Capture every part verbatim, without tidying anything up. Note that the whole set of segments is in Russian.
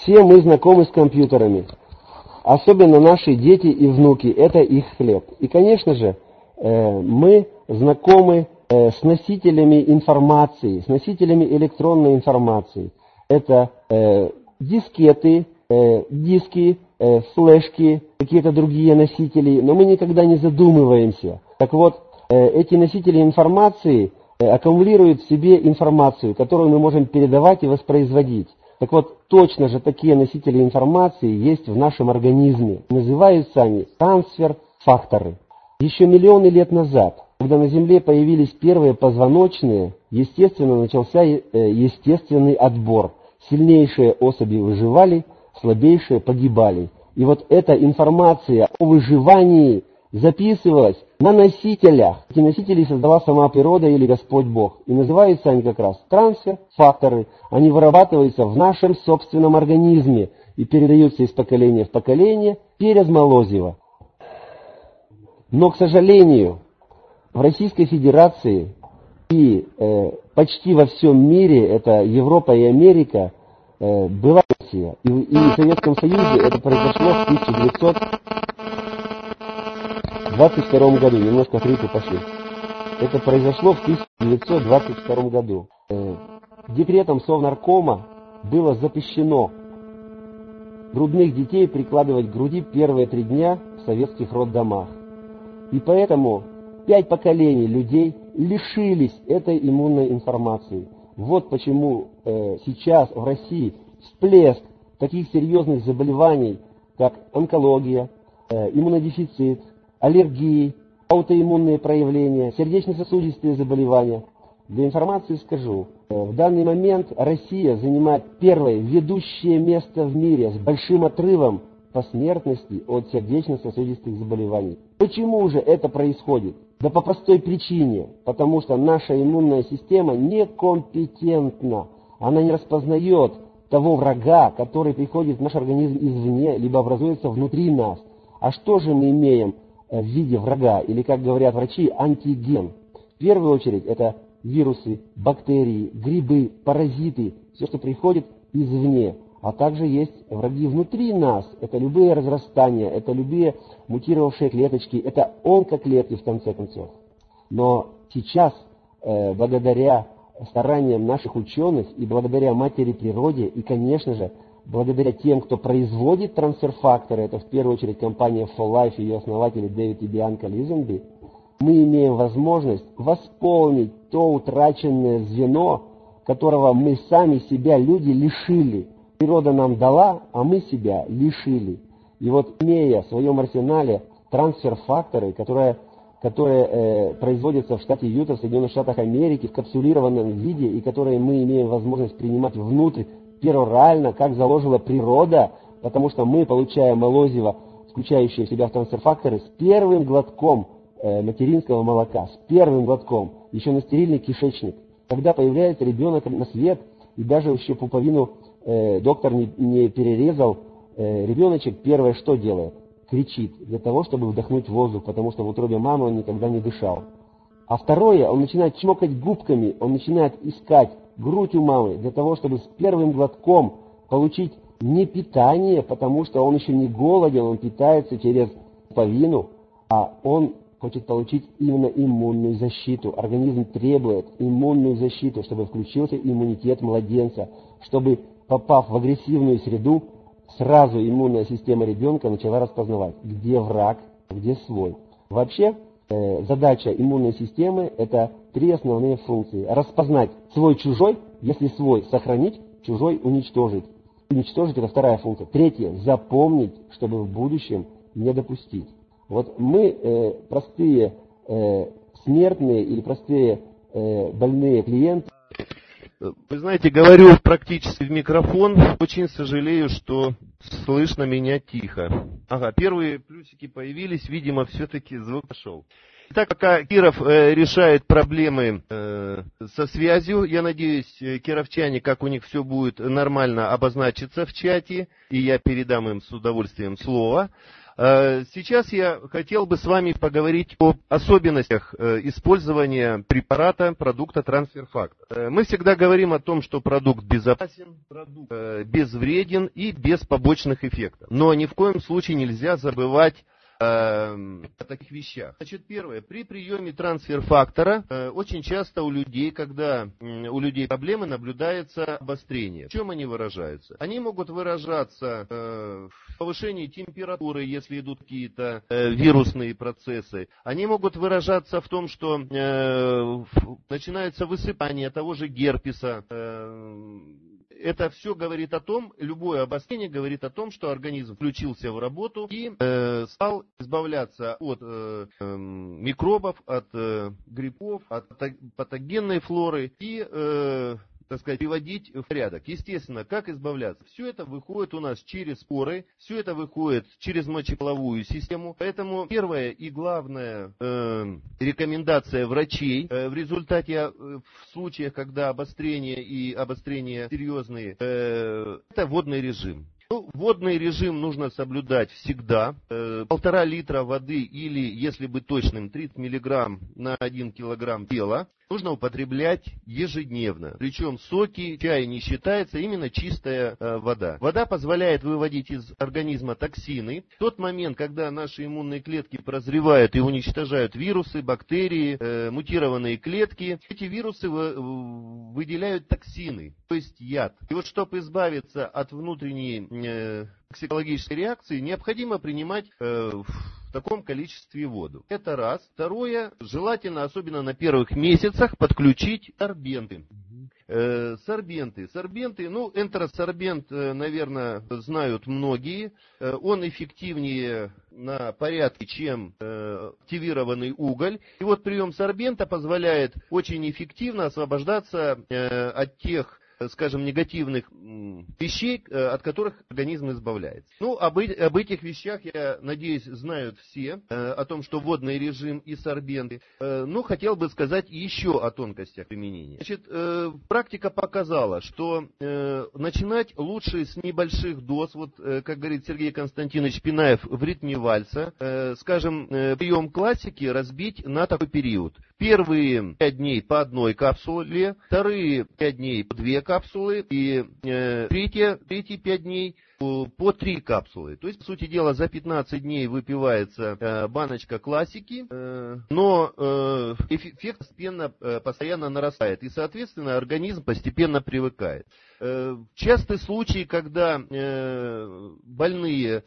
Все мы знакомы с компьютерами. Особенно наши дети и внуки. Это их хлеб. И, конечно же, мы знакомы с носителями информации, с носителями электронной информации. Это дискеты, диски, флешки, какие-то другие носители. Но мы никогда не задумываемся. Так вот, эти носители информации аккумулируют в себе информацию, которую мы можем передавать и воспроизводить. Так вот, точно же такие носители информации есть в нашем организме. Называются они трансфер-факторы. Еще миллионы лет назад, когда на Земле появились первые позвоночные, естественно, начался естественный отбор. Сильнейшие особи выживали, слабейшие погибали. И вот эта информация о выживании записывалась на носителях. Эти носители создала сама природа или Господь Бог. И называются они как раз трансфер-факторы. Они вырабатываются в нашем собственном организме и передаются из поколения в поколение через молозиво. Но, к сожалению, в Российской Федерации и э, почти во всем мире, это Европа и Америка, э, была Россия. И, и в Советском Союзе это произошло в тысяча девятьсот двадцать втором году. Немножко хрипы пошли. Это произошло в тысяча девятьсот двадцать втором году. Э, декретом Совнаркома было запрещено грудных детей прикладывать к груди первые три дня в советских роддомах. И поэтому пять поколений людей лишились этой иммунной информации. Вот почему э, сейчас в России всплеск таких серьезных заболеваний, как онкология, э, иммунодефицит, аллергии, аутоиммунные проявления, сердечно-сосудистые заболевания. Для информации скажу, э, в данный момент Россия занимает первое ведущее место в мире с большим отрывом по смертности от сердечно-сосудистых заболеваний. Почему же это происходит? Да по простой причине, потому что наша иммунная система некомпетентна. Она не распознает того врага, который приходит в наш организм извне, либо образуется внутри нас. А что же мы имеем в виде врага, или, как говорят врачи, антиген? В первую очередь это вирусы, бактерии, грибы, паразиты, все, что приходит извне. А также есть враги внутри нас. Это любые разрастания, это любые мутировавшие клеточки, это онкоклетки в конце концов. Но сейчас, э, благодаря стараниям наших ученых и благодаря матери природе, и, конечно же, благодаря тем, кто производит трансфер-факторы, это в первую очередь компания фор лайф и ее основатели Дэвид и Бианка Лизенби, мы имеем возможность восполнить то утраченное звено, которого мы сами себя, люди, лишили. Природа нам дала, а мы себя лишили. И вот, имея в своем арсенале трансфер-факторы, которые, которые э, производятся в штате Юта, в Соединенных Штатах Америки, в капсулированном виде, и которые мы имеем возможность принимать внутрь перорально, как заложила природа, потому что мы получаем молозиво, включающее в себя трансфер-факторы, с первым глотком э, материнского молока, с первым глотком, еще на стерильный кишечник. Когда появляется ребенок на свет, и даже еще пуповину э, доктор не, не перерезал, э, ребеночек первое что делает? Кричит для того, чтобы вдохнуть воздух, потому что в утробе мамы он никогда не дышал. А второе, он начинает чмокать губками, он начинает искать грудь у мамы для того, чтобы с первым глотком получить не питание, потому что он еще не голоден, он питается через пуповину, а он хочет получить именно иммунную защиту. Организм требует иммунную защиту, чтобы включился иммунитет младенца, чтобы, попав в агрессивную среду, сразу иммунная система ребенка начала распознавать, где враг, где свой. Вообще, э, задача иммунной системы – это три основные функции. Распознать свой-чужой, если свой – сохранить, чужой – уничтожить. Уничтожить – это вторая функция. Третье – запомнить, чтобы в будущем не допустить. Вот мы, э, простые э, смертные или простые э, больные клиенты. Вы знаете, говорю практически в микрофон. Очень сожалею, что слышно меня тихо. Ага, первые плюсики появились, видимо, все-таки звук пошел. Итак, пока Киров э, решает проблемы э, со связью, я надеюсь, кировчане, как у них все будет нормально, обозначится в чате, и я передам им с удовольствием слово. Сейчас я хотел бы с вами поговорить об особенностях использования препарата, продукта трансфер-фактор. Мы всегда говорим о том, что продукт безопасен, продукт безвреден и без побочных эффектов. Но ни в коем случае нельзя забывать о таких вещах. Значит, первое. При приеме трансфер-фактора э, очень часто у людей, когда э, у людей проблемы, наблюдается обострение. В чем они выражаются? Они могут выражаться э, в повышении температуры, если идут какие-то э, вирусные процессы. Они могут выражаться в том, что э, начинается высыпание того же герпеса. Э, Это все говорит о том, любое обострение говорит о том, что организм включился в работу и э, стал избавляться от э, э, микробов, от э, грибов, от патогенной флоры и, э, так сказать, приводить в порядок. Естественно, как избавляться? Все это выходит у нас через поры, все это выходит через мочеполовую систему. Поэтому первая и главная э, рекомендация врачей э, в результате, э, в случаях, когда обострение и обострение серьезные, э, это водный режим. Ну, водный режим нужно соблюдать всегда. Э, полтора литра воды или, если быть точным, тридцать миллиграмм на один килограмм тела нужно употреблять ежедневно. Причем соки, чай не считается, именно чистая э, вода. Вода позволяет выводить из организма токсины. В тот момент, когда наши иммунные клетки прозревают и уничтожают вирусы, бактерии, э, мутированные клетки, эти вирусы вы, выделяют токсины, то есть яд. И вот чтобы избавиться от внутренней э, токсикологической реакции, необходимо принимать э, в таком количестве воду. Это раз. Второе, желательно, особенно на первых месяцах, подключить сорбенты. Э, сорбенты. Сорбенты, ну, энтеросорбент, э, наверное, знают многие. Э, он эффективнее на порядке, чем э, активированный уголь. И вот прием сорбента позволяет очень эффективно освобождаться э, от тех, скажем, негативных вещей, от которых организм избавляется. Ну, об, об этих вещах, я надеюсь, знают все, о том, что водный режим и сорбенты. Но хотел бы сказать еще о тонкостях применения. Значит, практика показала, что начинать лучше с небольших доз, вот, как говорит Сергей Константинович Пинаев, в ритме вальса, скажем, прием классики разбить на такой период. Первые пять дней по одной капсуле, вторые пять дней по две капсулы и э, третьи, третьи пять дней по, по три капсулы. То есть, по сути дела, за пятнадцать дней выпивается э, баночка классики, э, но э, эффект постепенно, э, постоянно нарастает, и, соответственно, организм постепенно привыкает. Э, частый случай, когда э, больные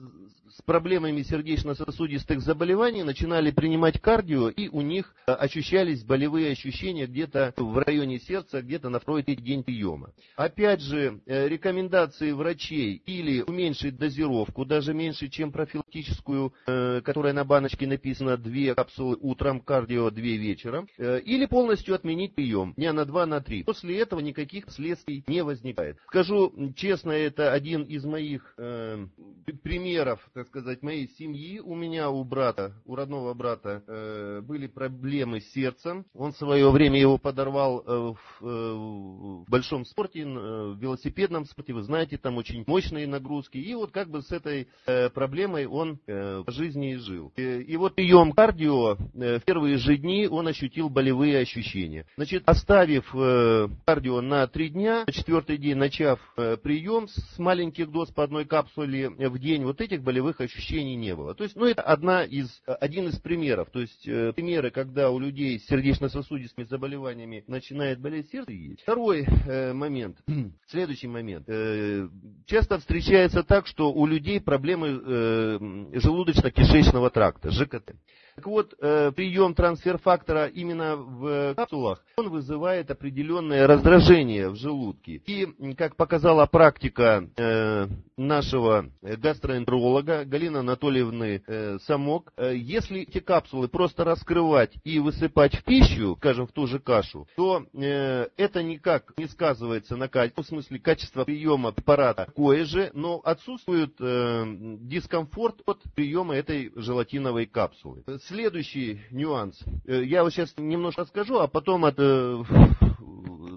с проблемами сердечно-сосудистых заболеваний начинали принимать кардио, и у них ощущались болевые ощущения где-то в районе сердца, где-то на второй-третий день приема. Опять же, рекомендации врачей или уменьшить дозировку, даже меньше, чем профилактическую, которая на баночке написано две капсулы утром, кардио две вечером, или полностью отменить прием дня на два, на три. После этого никаких последствий не возникает. Скажу честно, это один из моих э, примеров, так сказать, моей семьи. У меня, у брата, у родного брата э, были проблемы с сердцем. Он в свое время его подорвал э, в, э, в большом спорте, э, в велосипедном спорте. Вы знаете, там очень мощные нагрузки. И вот как бы с этой э, проблемой он э, по жизни и жил. И, и вот прием кардио, э, в первые же дни он ощутил болевые ощущения. Значит, оставив э, кардио на три дня, на четвертый день начав э, прием с маленьких доз по одной капсуле в день, вот этих болевых ощущений не было. То есть, ну, это одна из, один из примеров. То есть, э, примеры, когда у людей с сердечно-сосудистыми заболеваниями начинает болеть сердце, есть. Второй э, момент, следующий момент. Э, часто встречается так, что у людей проблемы э, желудочно-кишечного тракта, ЖКТ. Так вот, э, прием трансфер-фактора именно в капсулах, он вызывает определенное раздражение в желудке. И, как показала практика э, нашего гастроэнтеролога Галины Анатольевны э, Самок, э, если эти капсулы просто раскрывать и высыпать в пищу, скажем, в ту же кашу, то э, это никак не сказывается на качестве, в смысле качество приема препарата такое же, но отсутствует э, дискомфорт от приема этой желатиновой капсулы. Следующий нюанс. Я вот сейчас немножко расскажу, а потом от,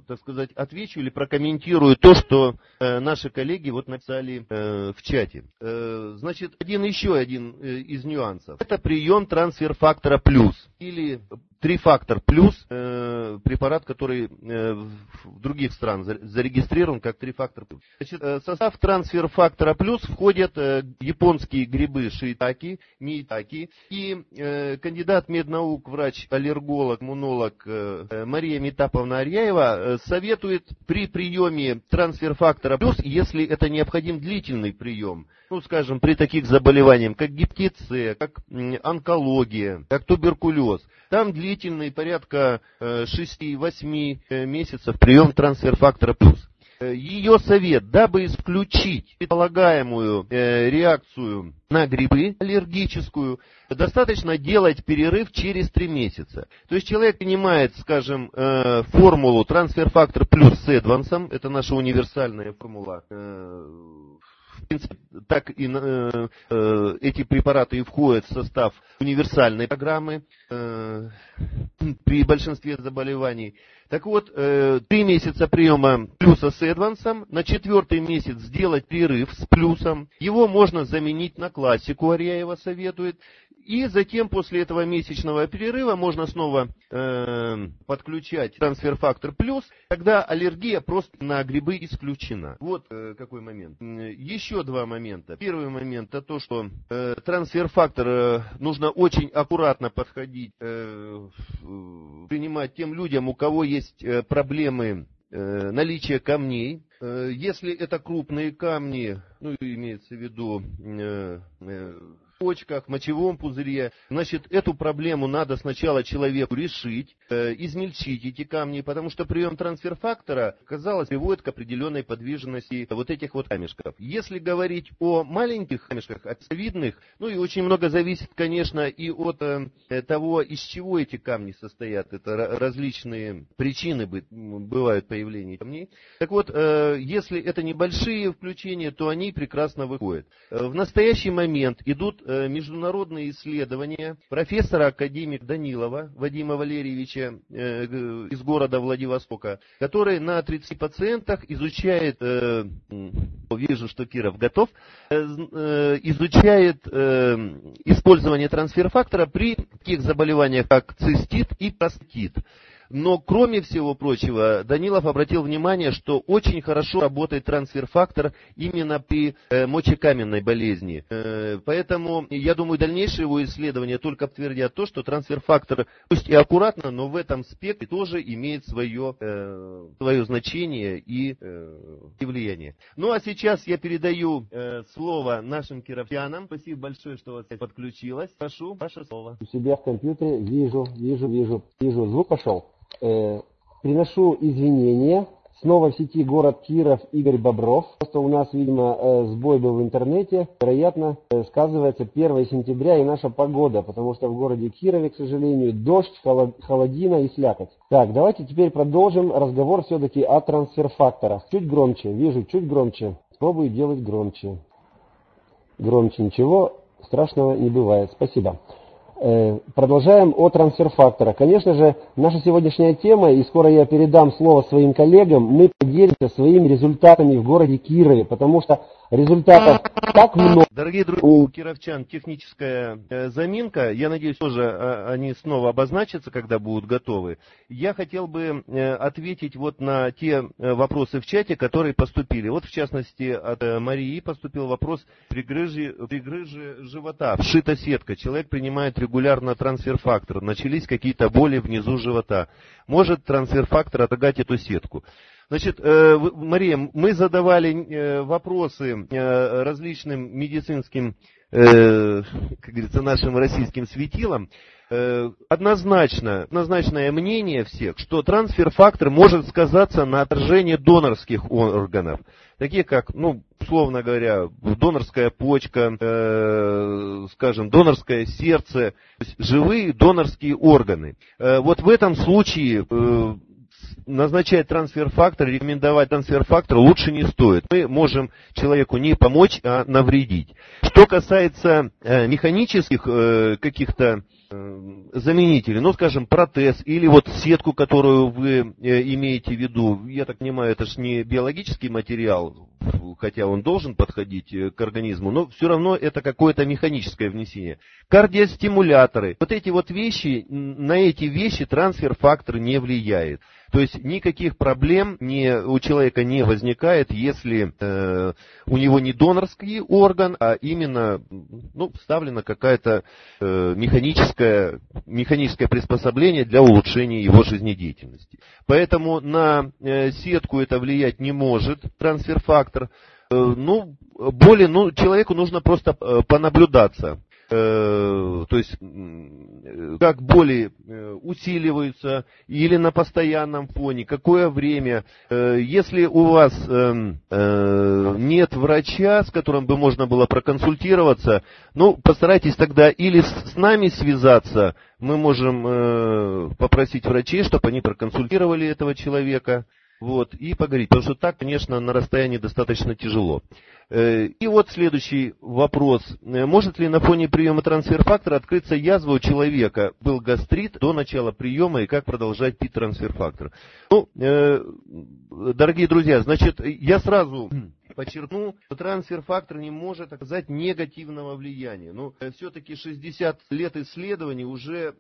так сказать, отвечу или прокомментирую то, что э, наши коллеги вот написали э, в чате. Э, значит, один еще один э, из нюансов. Это прием трансфер-фактора плюс или три-фактор плюс, э, препарат, который э, в других странах зарегистрирован как три-фактор плюс. Значит, э, в состав трансфер-фактора плюс входят э, японские грибы шиитаки, миитаки, и э, кандидат меднаук, врач-аллерголог, иммунолог э, Мария Метаповна Арьяева э, советует при приеме трансфер-фактора плюс, если это необходим длительный прием, ну, скажем, при таких заболеваниях, как гепатит С, как онкология, как туберкулез, там длительный, порядка шести-восьми месяцев прием трансфер-фактора плюс. Ее совет, дабы исключить предполагаемую реакцию на грибы аллергическую, достаточно делать перерыв через три месяца. То есть человек принимает, скажем, формулу трансфер-фактор плюс с Эдвансом, это наша универсальная формула. В принципе, так и э, э, эти препараты и входят в состав универсальной программы э, при большинстве заболеваний. Так вот, э, три месяца приема плюса с Эдвансом, на четвертый месяц сделать перерыв с плюсом. Его можно заменить на классику, Арьяева советует. И затем после этого месячного перерыва можно снова э, подключать трансфер-фактор плюс, когда аллергия просто на грибы исключена. Вот э, какой момент. Еще два момента. Первый момент это то, что э, трансфер-фактор э, нужно очень аккуратно подходить, э, принимать тем людям, у кого есть э, проблемы э, наличия камней. Э, если это крупные камни, ну имеется в виду э, э, в почках, мочевом пузыре, значит, эту проблему надо сначала человеку решить, э, измельчить эти камни, потому что прием трансфер-фактора, казалось, приводит к определенной подвижности вот этих вот камешков. Если говорить о маленьких камешках, отцовидных, ну и очень много зависит, конечно, и от э, того, из чего эти камни состоят. Это различные причины бывают появления камней. Так вот, э, если это небольшие включения, то они прекрасно выходят. В настоящий момент идут международные исследования профессора академика Данилова Вадима Валерьевича э, из города Владивостока, который на тридцати пациентах изучает, э, вижу, что Киров готов, э, э, изучает э, использование трансфер-фактора при таких заболеваниях, как цистит и простатит. Но, кроме всего прочего, Данилов обратил внимание, что очень хорошо работает трансфер-фактор именно при э, мочекаменной болезни. Э, поэтому, я думаю, дальнейшие его исследования только подтвердят то, что трансфер-фактор, пусть и аккуратно, но в этом спектре тоже имеет свое, э, свое значение и, э, и влияние. Ну, а сейчас я передаю э, слово нашим кировчанам. Спасибо большое, что вас подключилось. Прошу, ваше слово. У себя в компьютере вижу, вижу, вижу, вижу, звук пошел. Э, приношу извинения. Снова в сети город Киров, Игорь Бобров. Просто у нас, видимо, э, сбой был в интернете. Вероятно, э, сказывается первое сентября и наша погода, потому что в городе Кирове, к сожалению, дождь, холодина и слякоть. Так, давайте теперь продолжим разговор все-таки о трансфер-факторах. Чуть громче, вижу, чуть громче. Попробую делать громче. Громче, ничего страшного не бывает. Спасибо. Продолжаем о трансфер-факторах. Конечно же, наша сегодняшняя тема, и скоро я передам слово своим коллегам, мы поделимся своими результатами в городе Кирове, потому что результатов так много. Дорогие друзья, у кировчан техническая э, заминка, я надеюсь, тоже э, они снова обозначатся, когда будут готовы. Я хотел бы э, ответить вот на те э, вопросы в чате, которые поступили. Вот в частности от э, Марии поступил вопрос при грыже, при грыже живота, вшита сетка, человек принимает регулярно трансфер-фактор, начались какие-то боли внизу живота. Может трансфер-фактор отогнать эту сетку? Значит, Мария, мы задавали вопросы различным медицинским, как говорится, нашим российским светилам. Однозначно, однозначное мнение всех, что трансфер-фактор может сказаться на отражении донорских органов, таких как, ну, условно говоря, донорская почка, э, скажем, донорское сердце, то есть живые донорские органы. Э, вот в этом случае э, назначать трансфер-фактор, рекомендовать трансфер-фактор лучше не стоит. Мы можем человеку не помочь, а навредить. Что касается э, механических э, каких-то заменители, ну, скажем, протез или вот сетку, которую вы имеете в виду. Я так понимаю, это же не биологический материал, хотя он должен подходить к организму, но все равно это какое-то механическое внесение. Кардиостимуляторы. Вот эти вот вещи, на эти вещи трансфер-фактор не влияет. То есть никаких проблем не, у человека не возникает, если э, у него не донорский орган, а именно ну, вставлено какое-то э, механическое, механическое приспособление для улучшения его жизнедеятельности. Поэтому на э, сетку это влиять не может, трансфер-фактор. Э, ну, более, ну, человеку нужно просто э, понаблюдаться. То есть, как боли усиливаются или на постоянном фоне, какое время. Если у вас нет врача, с которым бы можно было проконсультироваться, ну, постарайтесь тогда или с нами связаться, мы можем попросить врачей, чтобы они проконсультировали этого человека. Вот, и поговорить, потому что так, конечно, на расстоянии достаточно тяжело. И вот следующий вопрос. Может ли на фоне приема трансфер-фактора открыться язва у человека? Был гастрит до начала приема, и как продолжать пить трансфер-фактор? Ну, дорогие друзья, значит, я сразу подчеркну, что трансфер-фактор не может оказать негативного влияния. Ну, все-таки шестьдесят лет исследований уже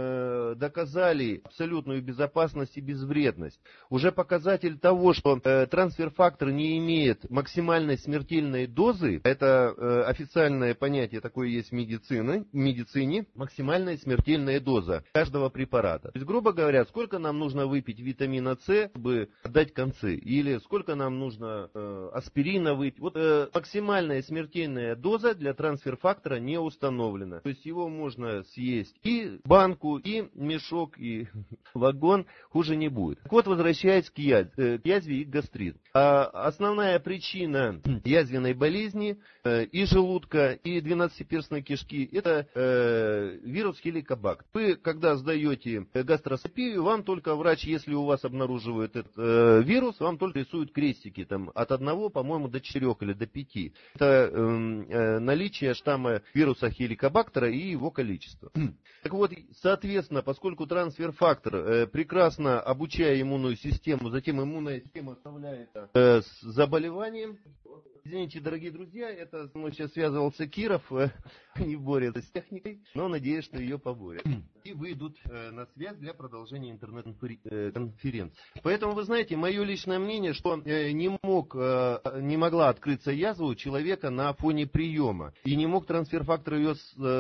э, доказали абсолютную безопасность и безвредность. Уже показатель того, что э, трансфер-фактор не имеет максимальной смертельной дозы, это э, официальное понятие такое есть в медицине, в медицине, максимальная смертельная доза каждого препарата. То есть, грубо говоря, сколько нам нужно выпить витамина С, чтобы отдать концы, или сколько нам нужно э, аспирина выпить. Вот э, максимальная смертельная доза для трансфер-фактора не установлена. То есть его можно съесть и банку, и мешок, и вагон, хуже не будет. Так вот, возвращаясь к, яз, э, к язве и гастрит. А основная причина язвенной болезни э, и желудка, и двенадцатиперстной кишки – это э, вирус хеликобактер. Вы, когда сдаете гастроскопию, вам только врач, если у вас обнаруживает этот э, вирус, вам только рисуют крестики там, от одного, по-моему, до четырех или до пяти. Это э, э, наличие штамма вируса хеликобактера и его количество. Так вот, соответственно, поскольку трансфер-фактор э, прекрасно обучая иммунную систему, затем иммунная система оставляет э, с заболеванием. Извините, дорогие друзья, это со мной сейчас связывался Киров, э, не борется с техникой, но надеюсь, что ее поборят. И выйдут э, на связь для продолжения интернет-конференции. Поэтому, вы знаете, мое личное мнение, что э, не, мог, э, не могла открыться язва у человека на фоне приема. И не мог трансфер-фактор ее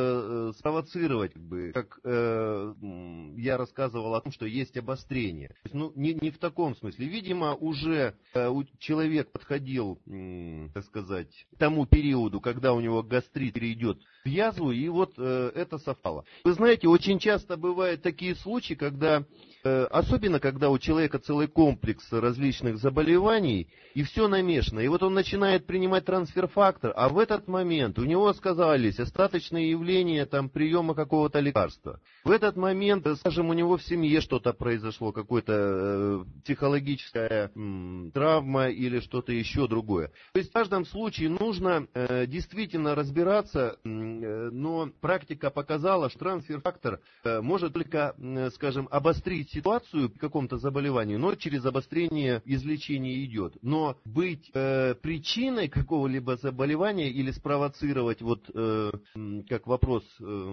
э, спровоцировать, как, бы, как э, я рассказывал о том, что есть обострение. То есть, ну, не, не в таком смысле. Видимо, уже э, человек подходил, э, так сказать, к тому периоду, когда у него гастрит перейдет в язву, и вот э, это совпало. Вы знаете, очень часто бывают такие случаи, когда, э, особенно когда у человека целый комплекс различных заболеваний, и все намешано. И вот он начинает принимать трансфер-фактор, а в этот момент у него сказались остаточные явления там, приема какого-то лекарства. В этот момент, скажем, у него в семье что-то произошло, какая-то э, психологическая э, травма или что-то еще другое. То есть в каждом случае нужно э, действительно разбираться, э, но практика показала, что трансфер-фактор э, может только, э, скажем, обострить ситуацию при каком-то заболевании, но через обострение излечение идет. Но быть э, причиной какого-либо заболевания или спровоцировать, вот э, как вопрос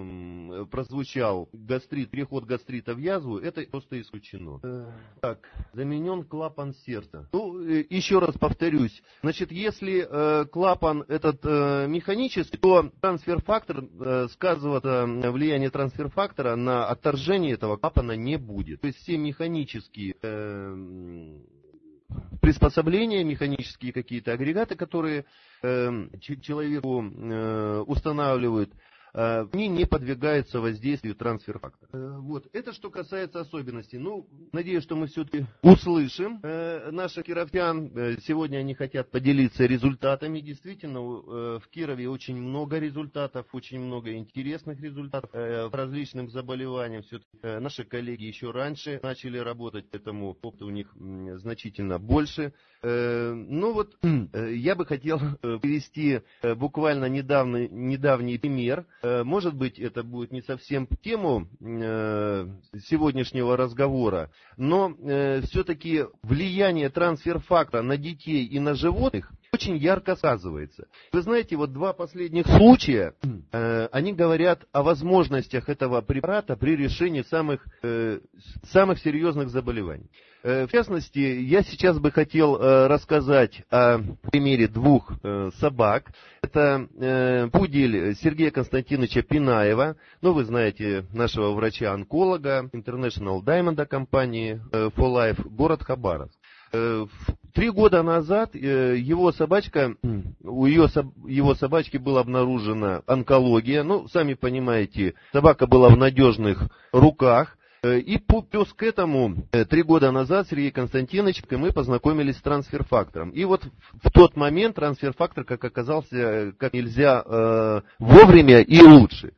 э, прозвучал, гастрит, переход гастрита в язву, это просто исключено. Э, так, заменен клапан сердца. Ну, э, еще раз повторюсь, значит, если э, клапан этот э, механический, то трансфер-фактор, э, сказывает э, влияние трансфер-фактора на отторжение этого клапана не будет. То есть все механические э, приспособления, механические какие-то агрегаты, которые э, человеку э, устанавливают, э, они не подвергаются воздействию трансфер-фактора. Э, вот. Это что касается особенностей. Ну, надеюсь, что мы все-таки услышим э, наших кировчан. Э, сегодня они хотят поделиться результатами. Действительно, э, в Кирове очень много результатов, очень много интересных результатов э, по различным заболеваниям. Все-таки э, наши коллеги еще раньше начали работать, поэтому опыт у них э, значительно больше. Э, ну вот, э, я бы хотел э, привести э, буквально недавний, недавний пример. Может быть, это будет не совсем тему сегодняшнего разговора, но все-таки влияние трансфер-фактора на детей и на животных очень ярко сказывается. Вы знаете, вот два последних случая, э, они говорят о возможностях этого препарата при решении самых, э, самых серьезных заболеваний. Э, в частности, я сейчас бы хотел э, рассказать о примере двух э, собак. Это э, пудель Сергея Константиновича Пинаева, ну вы знаете нашего врача-онколога, International Diamond компании э, For Life, город Хабаровск. Три года назад его собачка, у ее, его собачки была обнаружена онкология. Ну, сами понимаете, собака была в надежных руках. И плюс к этому, три года назад Сергей Константинович и мы познакомились с трансфер-фактором. И вот в тот момент трансфер-фактор, как оказался, как нельзя э, вовремя и лучше.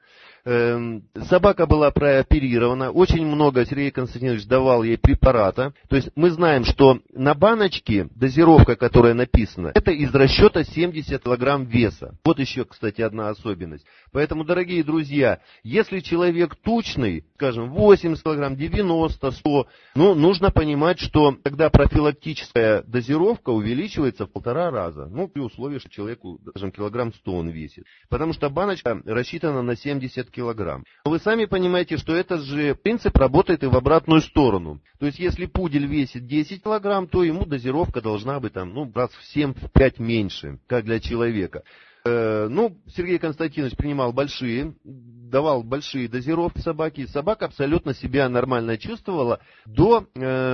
Собака была прооперирована, очень много Сергей Константинович давал ей препарата. То есть мы знаем, что на баночке дозировка, которая написана, это из расчета семьдесят килограмм веса. Вот еще, кстати, одна особенность. Поэтому, дорогие друзья, если человек тучный, скажем, восемьдесят килограмм, девяносто, сто, ну, нужно понимать, что тогда профилактическая дозировка увеличивается в полтора раза. Ну, при условии, что человеку, скажем, килограмм сто он весит. Потому что баночка рассчитана на семьдесят килограмм. Но вы сами понимаете, что этот же принцип работает и в обратную сторону. То есть, если пудель весит десять килограмм, то ему дозировка должна быть там, ну, раз в семь-пять меньше, как для человека. Э, ну, Сергей Константинович принимал большие, давал большие дозировки собаке. Собака абсолютно себя нормально чувствовала до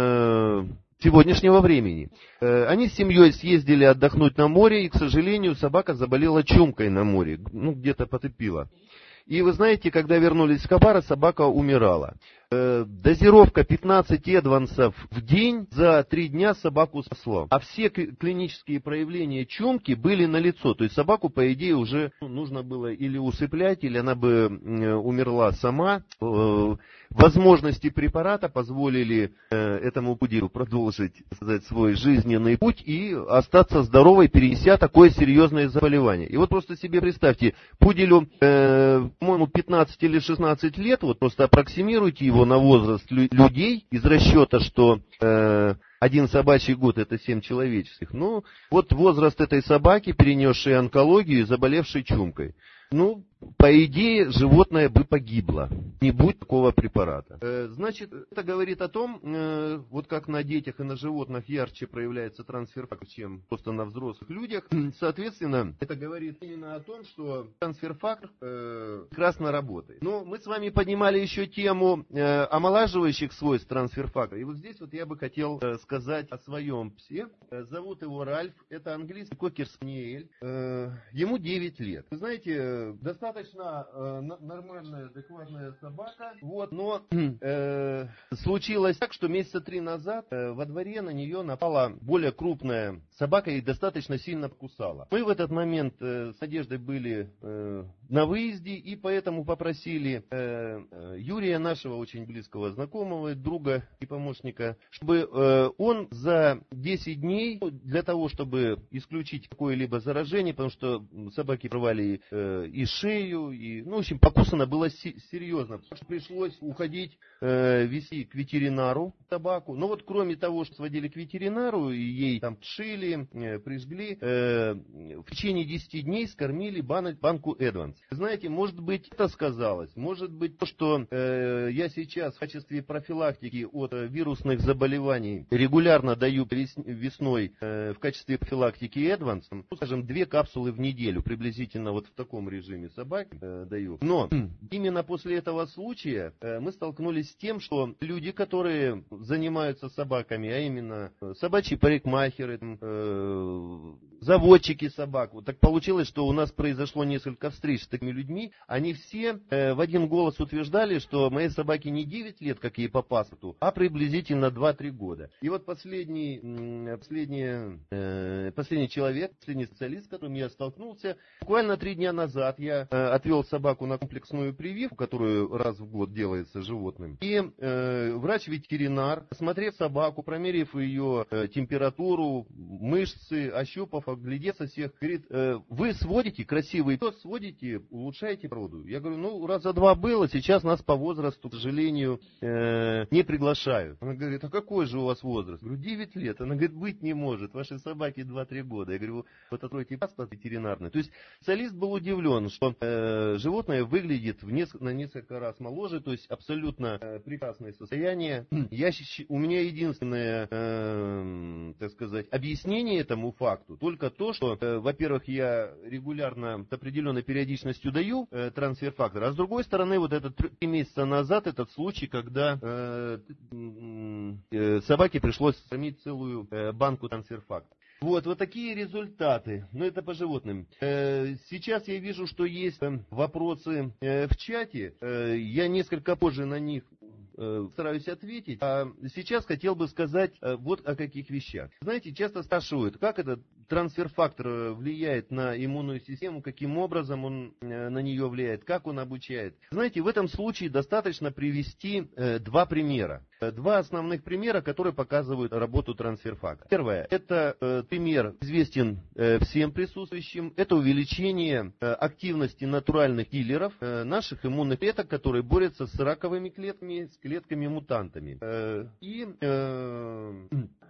э, сегодняшнего времени. Э, они с семьей съездили отдохнуть на море, и, к сожалению, собака заболела чумкой на море, ну, где-то потопила. И вы знаете, когда вернулись с Хабара, собака умирала. Э, дозировка пятнадцать эдвансов в день за три дня собаку спасла. А все клинические проявления чумки были налицо. То есть собаку, по идее, уже нужно было или усыплять, или она бы э, умерла сама. Э, возможности препарата позволили э, этому пуделю продолжить, сказать, свой жизненный путь и остаться здоровой, перенеся такое серьезное заболевание. И вот просто себе представьте, пуделю, э, по-моему, пятнадцать или шестнадцать лет, вот просто аппроксимируйте его на возраст людей из расчета, что э, один собачий год это семь человеческих. Ну, вот возраст этой собаки, перенесшей онкологию и заболевшей чумкой. Ну, по идее, животное бы погибло, не будь такого препарата. Э, значит, это говорит о том, э, вот как на детях и на животных ярче проявляется трансфер-фактор, чем просто на взрослых людях. Соответственно, это говорит именно о том, что трансфер-фактор э, прекрасно работает. Но мы с вами поднимали еще тему э, омолаживающих свойств трансфер-фактора. И вот здесь вот я бы хотел э, сказать о своем псе. Э, зовут его Ральф, это английский кокер-спаниель. Э, ему девять лет. Вы знаете, достаточно Достаточно э, нормальная, адекватная собака, вот, но э, случилось так, что месяца три назад э, во дворе на нее напала более крупная собака и достаточно сильно покусала. Мы в этот момент э, с Надеждой были э, на выезде и поэтому попросили э, Юрия, нашего очень близкого знакомого, друга и помощника, чтобы э, он за десять дней, для того, чтобы исключить какое-либо заражение, потому что собаки рвали э, и шею, и, ну, в общем, покусано было серьезно. Пришлось уходить, э, везти к ветеринару собаку. Но вот кроме того, что сводили к ветеринару, и ей там шили, э, прижгли, э, в течение десяти дней скормили банок, банку Эдванс. Знаете, может быть, это сказалось. Может быть, то, что э, я сейчас в качестве профилактики от э, вирусных заболеваний регулярно даю весной э, в качестве профилактики Эдванс, ну, скажем, две капсулы в неделю, приблизительно вот в таком режиме собаки э, даю. Но именно после этого случая э, мы столкнулись с тем, что люди, которые занимаются собаками, а именно э, собачьи парикмахеры, э, заводчики собак, вот так получилось, что у нас произошло несколько встреч с такими людьми, они все э, в один голос утверждали, что моей собаке не девять лет, как ей по паспорту, а приблизительно два-три года. И вот последний, последний, э, последний человек, последний специалист, с которым я столкнулся, буквально три дня назад я отвел собаку на комплексную прививку, которую раз в год делается животным. И э, врач-ветеринар, осмотрев собаку, промерив ее э, температуру, мышцы, ощупав оглядеться всех, говорит, э, вы сводите красивый пес, сводите, улучшаете породу. Я говорю, ну, раза два было, сейчас нас по возрасту, к сожалению, э, не приглашают. Она говорит, а какой же у вас возраст? Я говорю, девять лет. Она говорит, быть не может, вашей собаке два-три года. Я говорю, вот откройте паспорт ветеринарный. То есть специалист был удивлен, что э, животное выглядит в несколько, на несколько раз моложе, то есть абсолютно э, прекрасное состояние. Я, у меня единственное, э, так сказать, объяснение этому факту только то, что, э, во-первых, я регулярно с определенной периодичностью даю э, трансфер-фактор, а с другой стороны, вот этот три месяца назад этот случай, когда э, э, собаке пришлось кормить целую э, банку трансфер-фактора. Вот, вот такие результаты. Но это по животным. Э, сейчас я вижу, что есть вопросы э, в чате. Э, я несколько позже на них э, стараюсь ответить. А сейчас хотел бы сказать э, вот о каких вещах. Знаете, часто спрашивают, как этот трансфер-фактор влияет на иммунную систему, каким образом он э, на нее влияет, как он обучает. Знаете, в этом случае достаточно привести э, два примера. Два основных примера, которые показывают работу трансфер-фактора. Первое, это э, пример известен э, всем присутствующим, это увеличение э, активности натуральных киллеров э, наших иммунных клеток, которые борются с раковыми клетками, с клетками-мутантами. Э, и э,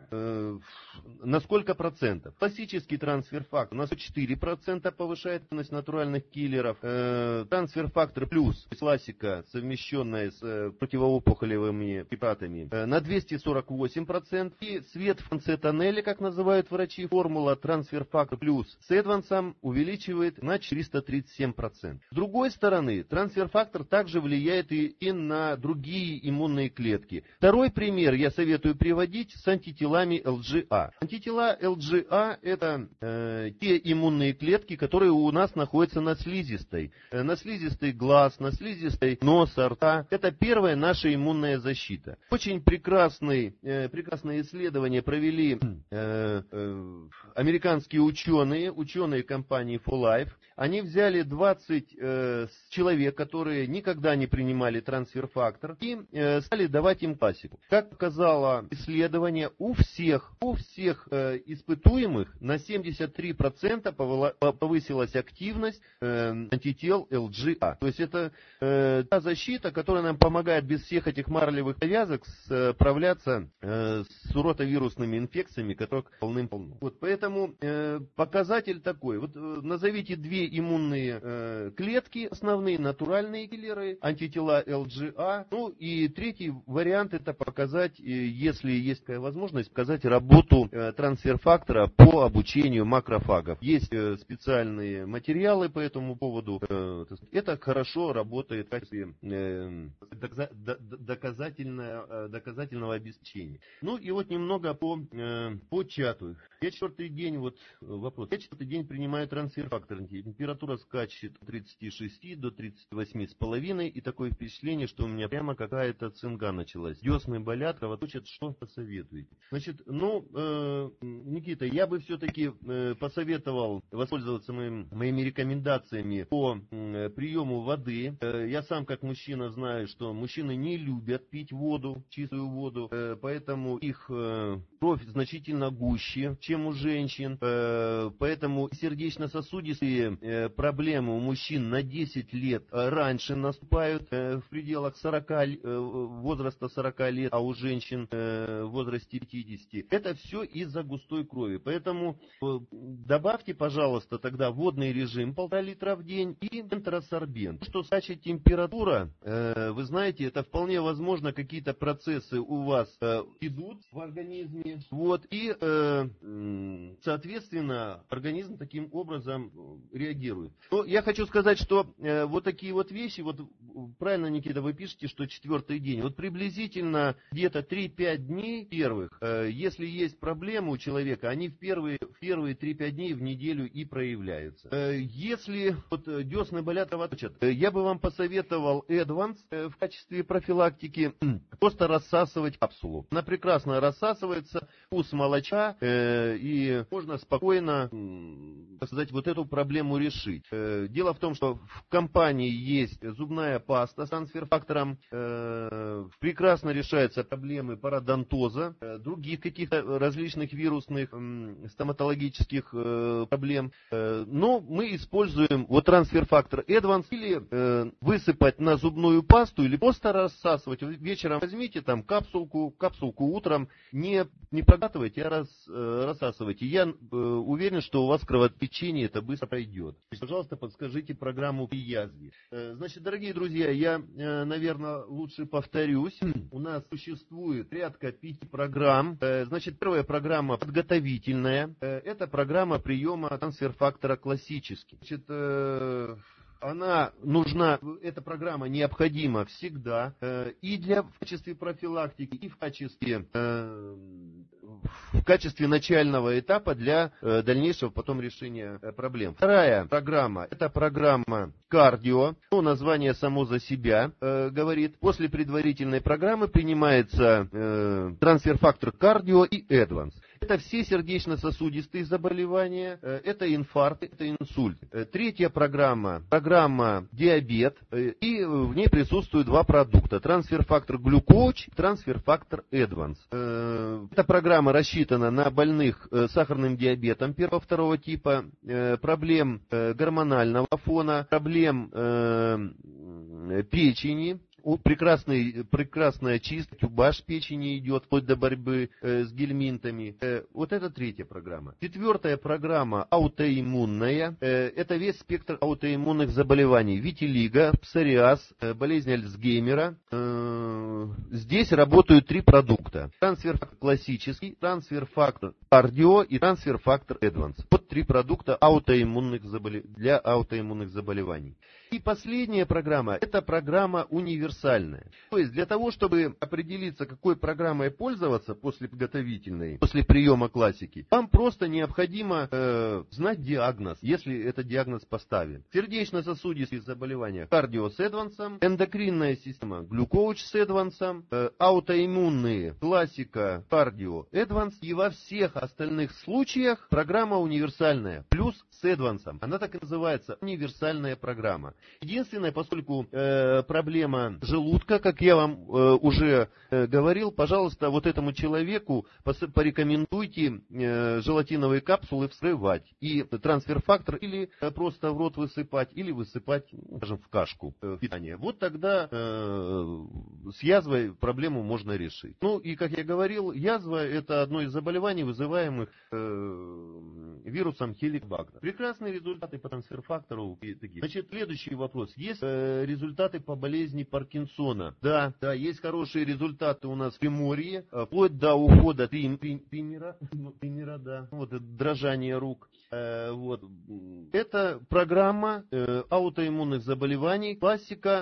э, на сколько процентов? Классический трансфер-фактор на сто четыре процента повышает активность натуральных киллеров. Э, трансфер-фактор плюс, классика, совмещенная с э, противоопухолевыми препаратами, на двести сорок восемь процентов. И свет в конце тоннеля, как называют врачи, формула трансфер-фактор плюс с эдвансом увеличивает на четыреста тридцать семь процентов. С другой стороны, трансфер-фактор также влияет и, и на другие иммунные клетки. Второй пример я советую приводить с антителами эл джи а. Антитела эл джи а это э, те иммунные клетки, которые у нас находятся на слизистой. Э, на слизистой глаз, на слизистой носа, рта. Это первая наша иммунная защита. Очень прекрасные, э, прекрасные исследования провели э, э, американские ученые, ученые компании фор лайф. Они взяли двадцать э, человек, которые никогда не принимали трансфер-фактор, и э, стали давать им классику. Как показало исследование, у всех, у всех э, испытуемых на семьдесят три процента повысилась активность э, антител эл джи а. То есть это э, та защита, которая нам помогает без всех этих марлевых повязок справляться э, с ротовирусными инфекциями, которых полным-полно. Вот поэтому э, показатель такой. Вот э, назовите две иммунные э, клетки, основные натуральные киллеры, антитела эл джи а. Ну и третий вариант это показать, э, если есть такая возможность, показать работу э, трансфер-фактора по обучению макрофагов. Есть э, специальные материалы по этому поводу. Э, это хорошо работает в качестве э, доказательное доказательного обеспечения. Ну и вот немного по, э, по чату. Я четвертый день, вот вопрос. Я четвертый день принимаю трансфер-фактор. Температура скачет от тридцати шести до тридцати восьми с половиной. И такое впечатление, что у меня прямо какая-то цинга началась. Десны болят, кровоточат. Что посоветуете? Значит, ну, э, Никита, я бы все-таки э, посоветовал воспользоваться моим, моими рекомендациями по э, приему воды. Э, я сам как мужчина знаю, что мужчины не любят пить воду, чистую воду, э, поэтому их э, кровь значительно гуще, чем у женщин, э, поэтому сердечно-сосудистые э, проблемы у мужчин на десять лет раньше наступают, э, в пределах сорока, э, возраста сорока лет, а у женщин э, в возрасте пятидесяти. Это все из-за густой крови, поэтому э, добавьте, пожалуйста, тогда водный режим полтора литра в день и энтеросорбент. Что скачет температура, э, вы знаете, это вполне возможно, какие-то процессы у вас э, идут в организме, вот, и, э, соответственно, организм таким образом реагирует. Но я хочу сказать, что э, вот такие вот вещи, вот правильно, Никита, вы пишете, что четвертый день, вот приблизительно где-то три-пять дней первых, э, если есть проблемы у человека, они в первые, в первые три-пять дней в неделю и проявляются. Э, если вот десны болят, кровоточат, э, я бы вам посоветовал Advance э, в качестве профилактики просто рассасывать капсулу. Она прекрасно рассасывается, вкус молоча, э, и можно спокойно, э, так сказать, вот эту проблему решить. Э, дело в том, что в компании есть зубная паста с трансфер-фактором, э, прекрасно решаются проблемы пародонтоза, э, другие других каких-то различных вирусных стоматологических проблем. Но мы используем вот трансфер-фактор Advance или высыпать на зубную пасту, или просто рассасывать. Вечером возьмите там капсулку, капсулку утром, не, не проглатывайте, а рас, рассасывайте. Я уверен, что у вас кровотечение это быстро пройдет. Пожалуйста, подскажите программу при язве. Значит, дорогие друзья, я, наверное, лучше повторюсь. У нас существует порядка пяти программ. Значит, первая программа подготовительная. Это программа приема трансфер-фактора классический. Значит, она нужна, эта программа необходима всегда и для в качестве профилактики, и в качестве, в качестве начального этапа для дальнейшего потом решения проблем. Вторая программа, это программа кардио, ну, название само за себя э, говорит. После предварительной программы принимается э, трансфер-фактор кардио и Advance. Это все сердечно-сосудистые заболевания, э, это инфаркт, это инсульт. Э, третья программа, программа диабет, э, и в ней присутствуют два продукта. Трансфер-фактор глюкоуч, трансфер-фактор Advance. Э, эта программа рассчитана на больных э, сахарным диабетом первого-второго типа, э, проблем э, гормонального фона, проблем э, печени. Прекрасный, прекрасная чистка, тюбаж печени идет, вплоть до борьбы э, с гельминтами. Э, вот это третья программа. Четвертая программа аутоиммунная. Э, это весь спектр аутоиммунных заболеваний. Витилиго, псориаз, э, болезнь Альцгеймера. Э, здесь работают три продукта. Трансфер-фактор классический, трансфер-фактор кардио и трансфер-фактор Advance. Вот три продукта аутоиммунных заболев... для аутоиммунных заболеваний. И последняя программа, это программа универсальная. То есть для того, чтобы определиться, какой программой пользоваться после подготовительной, после приема классики, вам просто необходимо э, знать диагноз, если этот диагноз поставен. Сердечно-сосудистые заболевания кардио с Advance, эндокринная система глюкоуч с Advance, э, аутоиммунные классика кардио Advance, и во всех остальных случаях программа универсальная, плюс с Advance. Она так и называется, универсальная программа. Единственное, поскольку э, проблема желудка, как я вам э, уже э, говорил, пожалуйста, вот этому человеку пос- порекомендуйте э, желатиновые капсулы вскрывать и трансфер-фактор или э, просто в рот высыпать, или высыпать, скажем, в кашку э, питания. Вот тогда э, с язвой проблему можно решить. Ну и, как я говорил, язва это одно из заболеваний, вызываемых э, вирусом хеликобактер. Прекрасные результаты по трансфер-фактору и такие. Значит, следующий вопрос. Есть э, результаты по болезни Паркинсона? Да, да, есть хорошие результаты у нас в Приморье, э, вплоть до ухода Триммера, Триммера, да, вот это дрожание рук. Э, вот. Это программа э, аутоиммунных заболеваний, классика,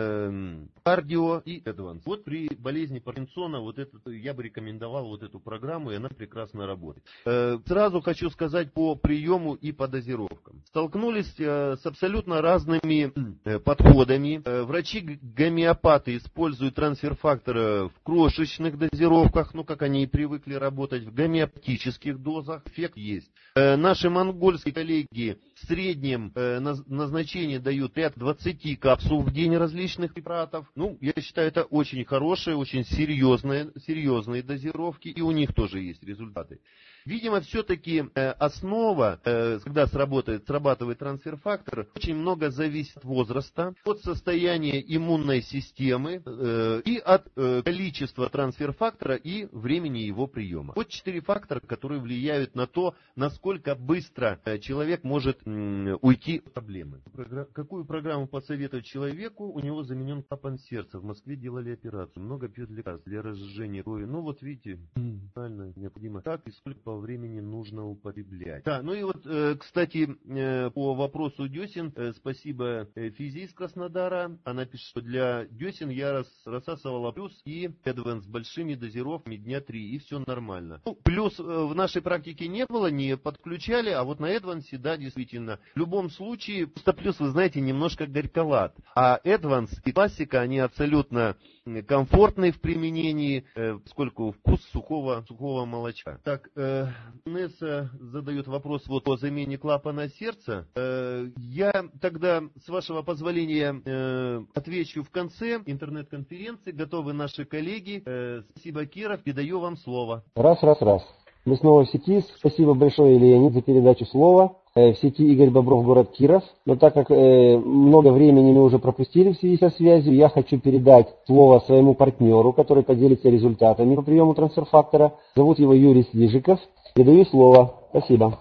э, кардио и Advance. Вот при болезни Паркинсона вот это, я бы рекомендовал вот эту программу, и она прекрасно работает. Э, сразу хочу сказать по приему и по дозировкам. Столкнулись э, с абсолютно разными подходами. Врачи-гомеопаты используют трансфер-фактор в крошечных дозировках, ну, как они и привыкли работать, в гомеопатических дозах. Эффект есть. Наши монгольские коллеги в среднем назначение дают ряд двадцати капсул в день различных препаратов. Ну, я считаю, это очень хорошие, очень серьезные, серьезные дозировки, и у них тоже есть результаты. Видимо, все-таки э, основа, э, когда сработает, срабатывает трансфер-фактор, очень много зависит от возраста, от состояния иммунной системы э, и от э, количества трансфер-фактора и времени его приема. Вот четыре фактора, которые влияют на то, насколько быстро э, человек может э, уйти от проблемы. Какую программу посоветовать человеку? У него заменен клапан сердца. В Москве делали операцию. Много пьет лекарств для разжижения крови. Ну вот видите, правильно, необходимо. Как и сколько по времени нужно употреблять. Да, ну и вот, кстати, по вопросу десен, спасибо Физи из Краснодара. Она пишет, что для десен я рас, рассасывала плюс и Advance с большими дозировками дня три, и все нормально. Ну, плюс в нашей практике не было, не подключали, а вот на Advance, да, действительно, замечательно. В любом случае, Vista Plus, вы знаете, немножко горьковат. А Advance и классика, они абсолютно комфортные в применении, э, поскольку вкус сухого, сухого молочка. Так, э, Несса задает вопрос вот о замене клапана сердца. Э, я тогда, с вашего позволения, э, отвечу в конце интернет-конференции. Готовы наши коллеги. Э, спасибо, Киров, передаю вам слово. Раз, раз, раз. Мы снова в сети. Спасибо большое, Леонид, за передачу слова. В сети Игорь Бобров, город Киров. Но так как э, много времени мы уже пропустили в связи со связью, я хочу передать слово своему партнеру, который поделится результатами по приему трансфер-фактора. Зовут его Юрий Слижиков. Передаю слово. Спасибо.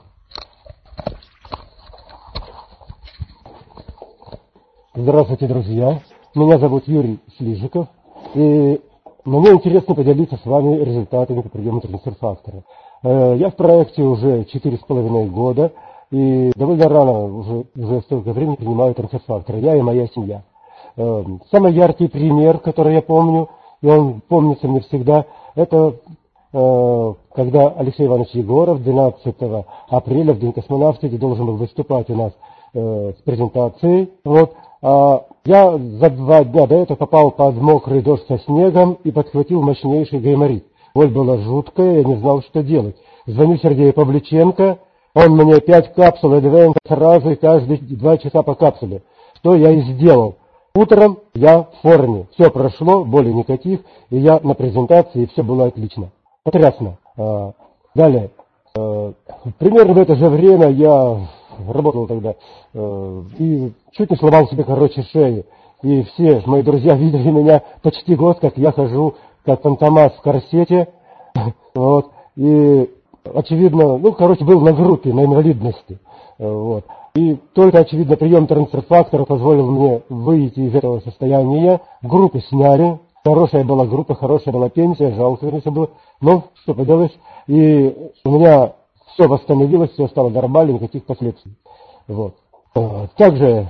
Здравствуйте, друзья. Меня зовут Юрий Слижиков. И мне интересно поделиться с вами результатами по приему трансфер-фактора. Я в проекте уже четыре с половиной года. И довольно рано, уже, уже столько времени принимаю трансфер-фактор, я и моя семья. Самый яркий пример, который я помню, и он помнится мне всегда, это когда Алексей Иванович Егоров двенадцатого апреля в День космонавтики должен был выступать у нас с презентацией. Вот. А я за два дня до этого попал под мокрый дождь со снегом и подхватил мощнейший гайморит. Боль была жуткая, я не знал, что делать. Звоню Сергею Павличенко. Он мне пять капсул Advance сразу и каждые два часа по капсуле. Что я и сделал. Утром я в форме. Все прошло, боли никаких, и я на презентации, и все было отлично. Потрясно. А, далее. А, примерно в это же время я работал тогда а, и чуть не сломал себе, короче, шею. И все мои друзья видели меня почти год, как я хожу, как фантомас в корсете. Вот. И очевидно, ну, короче, был на группе, на инвалидности. Вот. И только, очевидно, прием трансфер-фактора позволил мне выйти из этого состояния. Группы сняли. Хорошая была группа, хорошая была пенсия, жалко, конечно, было. Но что поделаешь. И у меня все восстановилось, все стало нормально, никаких последствий. Вот. Также,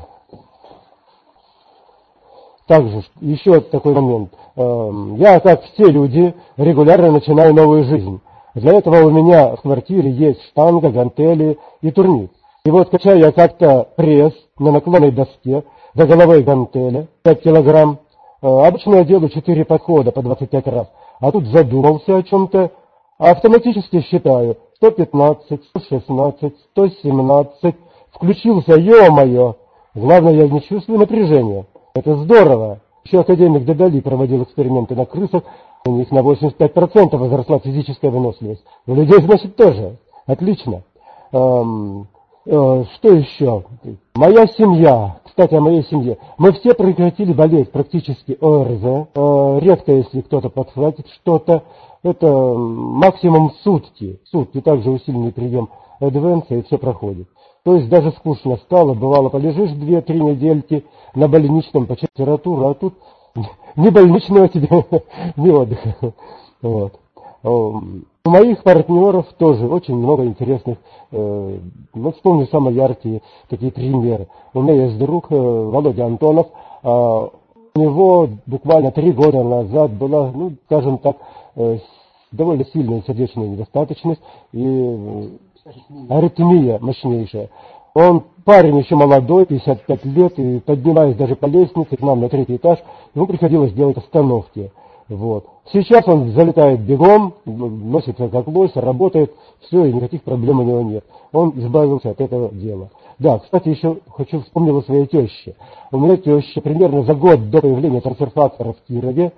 также еще такой момент. Я, как все люди, регулярно начинаю новую жизнь. Для этого у меня в квартире есть штанга, гантели и турник. И вот качаю я как-то пресс на наклонной доске за головой гантеля, пять килограмм. Обычно я делаю четыре подхода по двадцать пять раз. А тут задумался о чем-то, автоматически считаю сто пятнадцать, сто шестнадцать, сто семнадцать. Включился, ё-моё. Главное, я не чувствую напряжения. Это здорово. Еще академик Дедали проводил эксперименты на крысах. У них на восемьдесят пять процентов возросла физическая выносливость. У людей, значит, тоже. Отлично. Эм, э, что еще? Моя семья. Кстати, о моей семье. Мы все прекратили болеть практически ОРЗ. Э, редко, если кто-то подхватит что-то. Это максимум сутки. Сутки. Также усиленный прием Advance, и все проходит. То есть даже скучно стало. Бывало, полежишь две-три недельки на больничном по температуре, а тут не больничного тебе, не отдыха. Вот. У моих партнеров тоже очень много интересных, э, вот вспомню самые яркие такие примеры. У меня есть друг э, Володя Антонов, э, у него буквально три года назад была, ну, скажем так, э, довольно сильная сердечная недостаточность и э, аритмия мощнейшая. Он парень еще молодой, пятьдесят пять лет, и поднимаясь даже по лестнице к нам на третий этаж, ему приходилось делать остановки. Вот. Сейчас он залетает бегом, носится как лось, работает, все, и никаких проблем у него нет. Он избавился от этого дела. Да, кстати, еще хочу вспомнить о своей теще. У меня теща примерно за год до появления трансфер-фактора в Кирове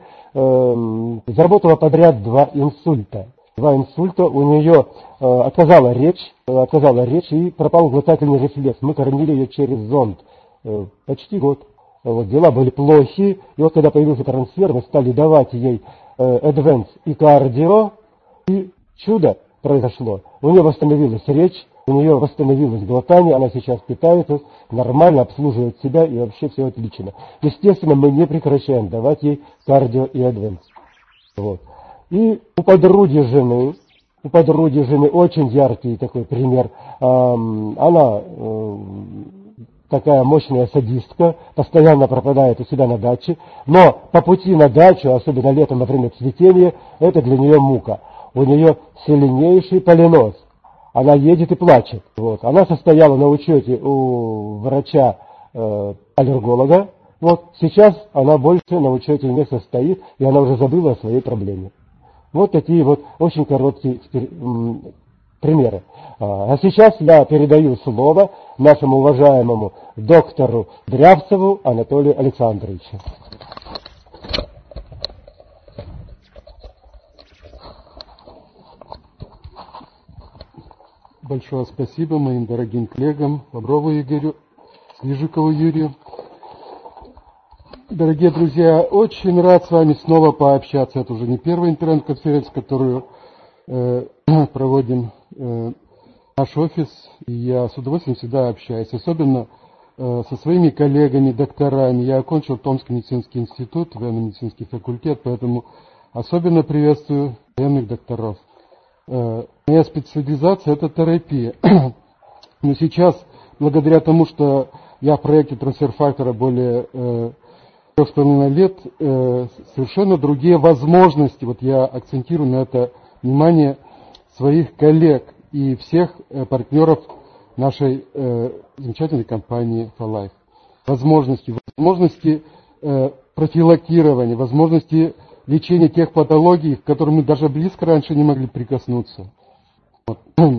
э, заработала подряд два инсульта. Два инсульта, у нее э, отказала речь, э, отказала речь и пропал глотательный рефлекс. Мы кормили ее через зонд э, почти год. Вот, дела были плохи, и вот когда появился трансфер, мы стали давать ей э, Advance и кардио, и чудо произошло. У нее восстановилась речь, у нее восстановилось глотание, она сейчас питается, нормально обслуживает себя, и вообще все отлично. Естественно, мы не прекращаем давать ей кардио и Advance. Вот. И у подруги жены, у подруги жены очень яркий такой пример. Эм, она э, такая мощная садистка, постоянно пропадает у себя на даче, но по пути на дачу, особенно летом во время цветения, это для нее мука. У нее сильнейший поленоз. она едет и плачет. Вот. Она состояла на учете у врача-аллерголога. Э, вот. Сейчас она больше на учете не состоит, и она уже забыла о своей проблеме. Вот такие вот очень короткие примеры. А сейчас я передаю слово нашему уважаемому доктору Дрявцеву Анатолию Александровичу. Большое спасибо моим дорогим коллегам Боброву Игорю, Слижикову Юрию. Дорогие друзья, очень рад с вами снова пообщаться. Это уже не первая интернет-конференция, которую э, проводим э, наш офис. И я с удовольствием всегда общаюсь, особенно э, со своими коллегами, докторами. Я окончил Томский медицинский институт, военно-медицинский факультет, поэтому особенно приветствую военных докторов. Э, моя специализация – это терапия. Но сейчас, благодаря тому, что я в проекте трансфер-фактора более э, трех с половиной лет, э, совершенно другие возможности. Вот я акцентирую на это внимание своих коллег и всех э, партнеров нашей э, замечательной компании For Life. Возможности, возможности э, профилактирования, возможности лечения тех патологий, к которым мы даже близко раньше не могли прикоснуться. Вот.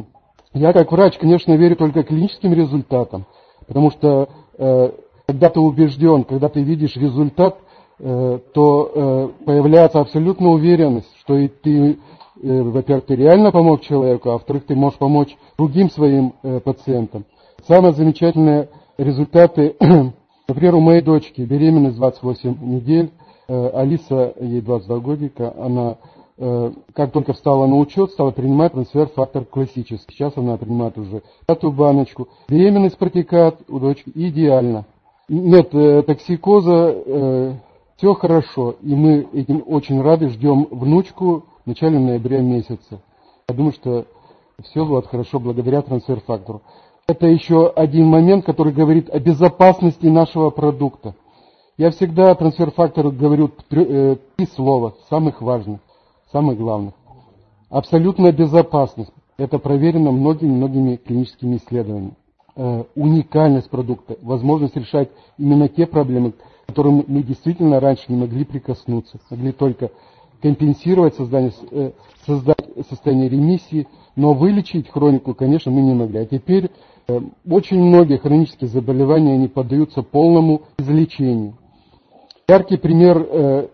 Я как врач, конечно, верю только клиническим результатам, потому что э, когда ты убежден, когда ты видишь результат, э, то э, появляется абсолютная уверенность, что и ты, э, во-первых, ты реально помог человеку, а во-вторых, ты можешь помочь другим своим э, пациентам. Самые замечательные результаты, например, у моей дочки, беременность двадцать восемь недель, э, Алиса, ей двадцать два годика, она э, как только встала на учет, стала принимать трансфер-фактор классический. Сейчас она принимает уже пятую баночку. Беременность протекает у дочки идеально. Нет э, токсикоза, э, все хорошо, и мы этим очень рады, ждем внучку в начале ноября месяца. Я думаю, что все будет хорошо благодаря трансфер-фактору. Это еще один момент, который говорит о безопасности нашего продукта. Я всегда трансфер-фактору говорю три, три слова, самых важных, самых главных. Абсолютная безопасность. Это проверено многими-многими клиническими исследованиями. Э, уникальность продукта, возможность решать именно те проблемы, к которым мы действительно раньше не могли прикоснуться. Могли только компенсировать создание, э, создать состояние ремиссии, но вылечить хронику, конечно, мы не могли. А теперь э, очень многие хронические заболевания не поддаются полному излечению. Яркий пример, э,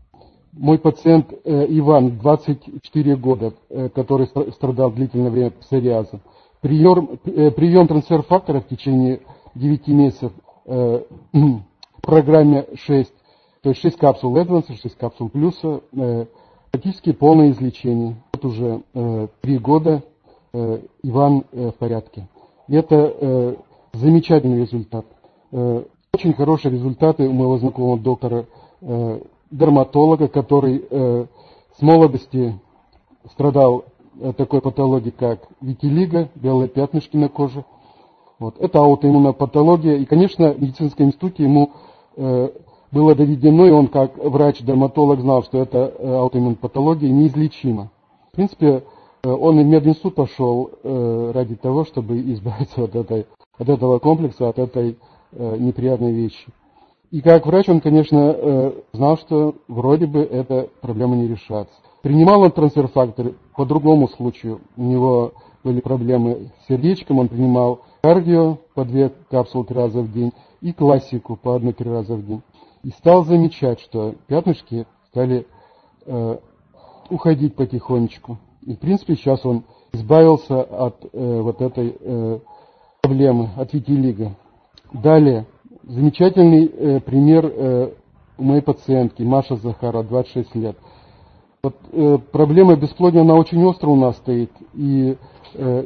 мой пациент э, Иван, двадцать четыре года, э, который страдал длительное время псориазом. Прием, э, прием трансфер-фактора в течение девяти месяцев э, в программе шесть, то есть шесть капсул Advance, шесть капсул плюса, э, практически полное излечение. Вот уже э, три года э, Иван э, в порядке. И это э, замечательный результат. Э, очень хорошие результаты у моего знакомого доктора, э, дерматолога, который э, с молодости страдал э, такой патологией, как витилиго, белые пятнышки на коже. Вот. Это аутоиммунная патология. И, конечно, в медицинском институте ему э, было доведено, и он как врач-дерматолог знал, что это э, аутоиммунная патология неизлечима. В принципе, э, он и в мединститут пошел э, ради того, чтобы избавиться от, этой, от этого комплекса, от этой э, неприятной вещи. И как врач он, конечно, э, знал, что вроде бы эта проблема не решается. Принимал он трансфер-фактор по другому случаю. У него были проблемы с сердечком, он принимал кардио по две капсулы три раза в день и классику по одной-три раза в день. И стал замечать, что пятнышки стали э, уходить потихонечку. И, в принципе, сейчас он избавился от э, вот этой э, проблемы, от витилиго. Далее, замечательный э, пример э, у моей пациентки Маша Захарова, двадцать шесть лет. Вот, э, проблема бесплодия, она очень остро у нас стоит. И, э,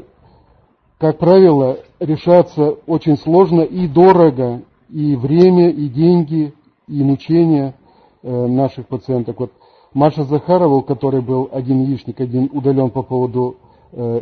как правило, решается очень сложно и дорого, и время, и деньги, и мучения э, наших пациенток. Вот Маша Захарова, у которой был один яичник, один удален по поводу э,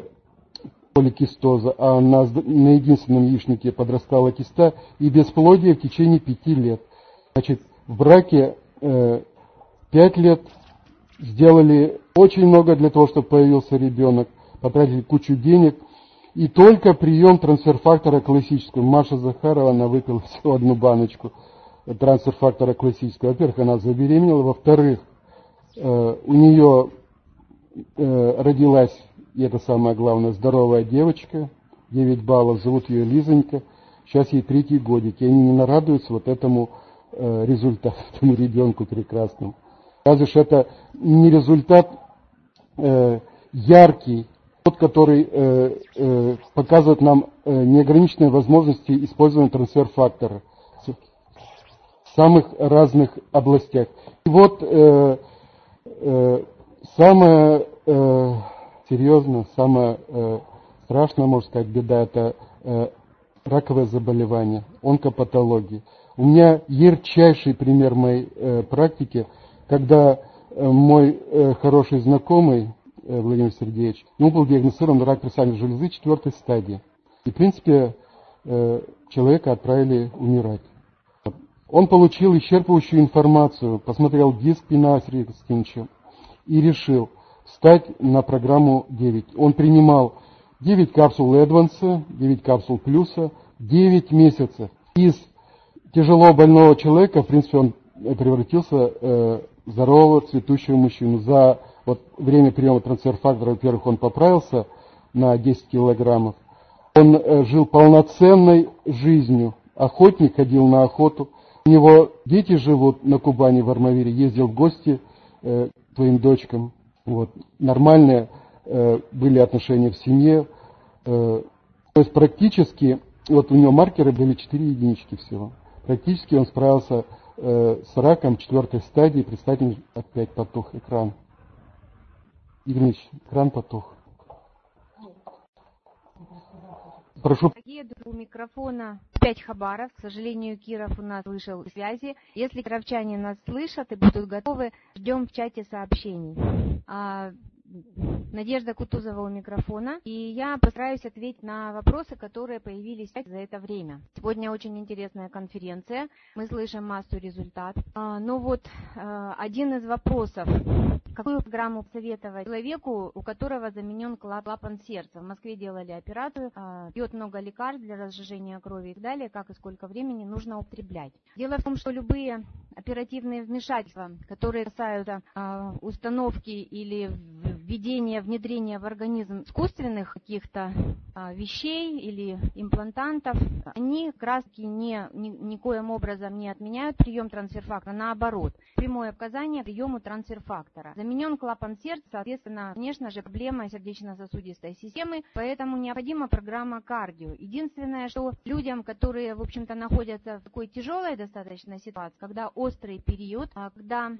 поликистоза, а на, на единственном яичнике подрастала киста, и бесплодие в течение пяти лет. Значит, в браке э, пять лет, сделали очень много для того, чтобы появился ребенок, потратили кучу денег, И только прием трансфер-фактора классического. Маша Захарова, она выпила всего одну баночку трансфер-фактора классического. Во-первых, она забеременела. Во-вторых, у нее родилась, и это самое главное, здоровая девочка, девять баллов, зовут ее Лизонька. Сейчас ей третий годик, и они не нарадуются вот этому результату, этому ребенку прекрасному. Разве что это не результат яркий, тот, который э, э, показывает нам э, неограниченные возможности использования трансфер-фактора в самых разных областях. И вот э, э, самое э, серьезное, самое э, страшное, можно сказать, беда – это э, раковое заболевание, онкопатология. У меня ярчайший пример моей э, практики, когда э, мой э, хороший знакомый Владимир Сергеевич, ему был диагностирован рак предстательной железы четвертой стадии. И, в принципе, человека отправили умирать. Он получил исчерпывающую информацию, посмотрел диск Пина Сергея Константиновича и решил встать на программу девять. Он принимал девять капсул Эдванса, девять капсул Плюса, девять месяцев. Из тяжело больного человека, в принципе, он превратился в здорового, цветущего мужчину. За вот время приема трансфер-фактора, во-первых, он поправился на десять килограммов. Он э, жил полноценной жизнью. Охотник, ходил на охоту. У него дети живут на Кубани, в Армавире. Ездил в гости э, к твоим дочкам. Вот. Нормальные э, были отношения в семье. Э, то есть практически, вот у него маркеры были четыре единички всего. Практически он справился э, с раком четвертой стадии. Представьте, опять потух экран. Игорь Ильич, экран потух. Прошу. Дорогие, у микрофона пять Хабаров. К сожалению, Киров у нас вышел из связи. Если кировчане нас слышат и будут готовы, ждем в чате сообщений. А, Надежда Кутузова у микрофона. И я постараюсь ответить на вопросы, которые появились за это время. Сегодня очень интересная конференция. Мы слышим массу результатов. А, ну вот, а, один из вопросов. Какую программу посоветовать человеку, у которого заменен клапан сердца? В Москве делали операцию, пьет много лекарств для разжижения крови и так далее. Как и сколько времени нужно употреблять? Дело в том, что любые оперативные вмешательства, которые касаются установки или введения, внедрения в организм искусственных каких-то вещей или имплантантов, они как раз таки не, ни, никоим образом не отменяют прием трансфер-фактора. Наоборот, прямое указание приему трансфер-фактора. Заменен клапан сердца, соответственно, конечно же, проблема сердечно-сосудистой системы, поэтому необходима программа кардио. Единственное, что людям, которые, в общем-то, находятся в такой тяжелой достаточно ситуации, когда острый период, когда,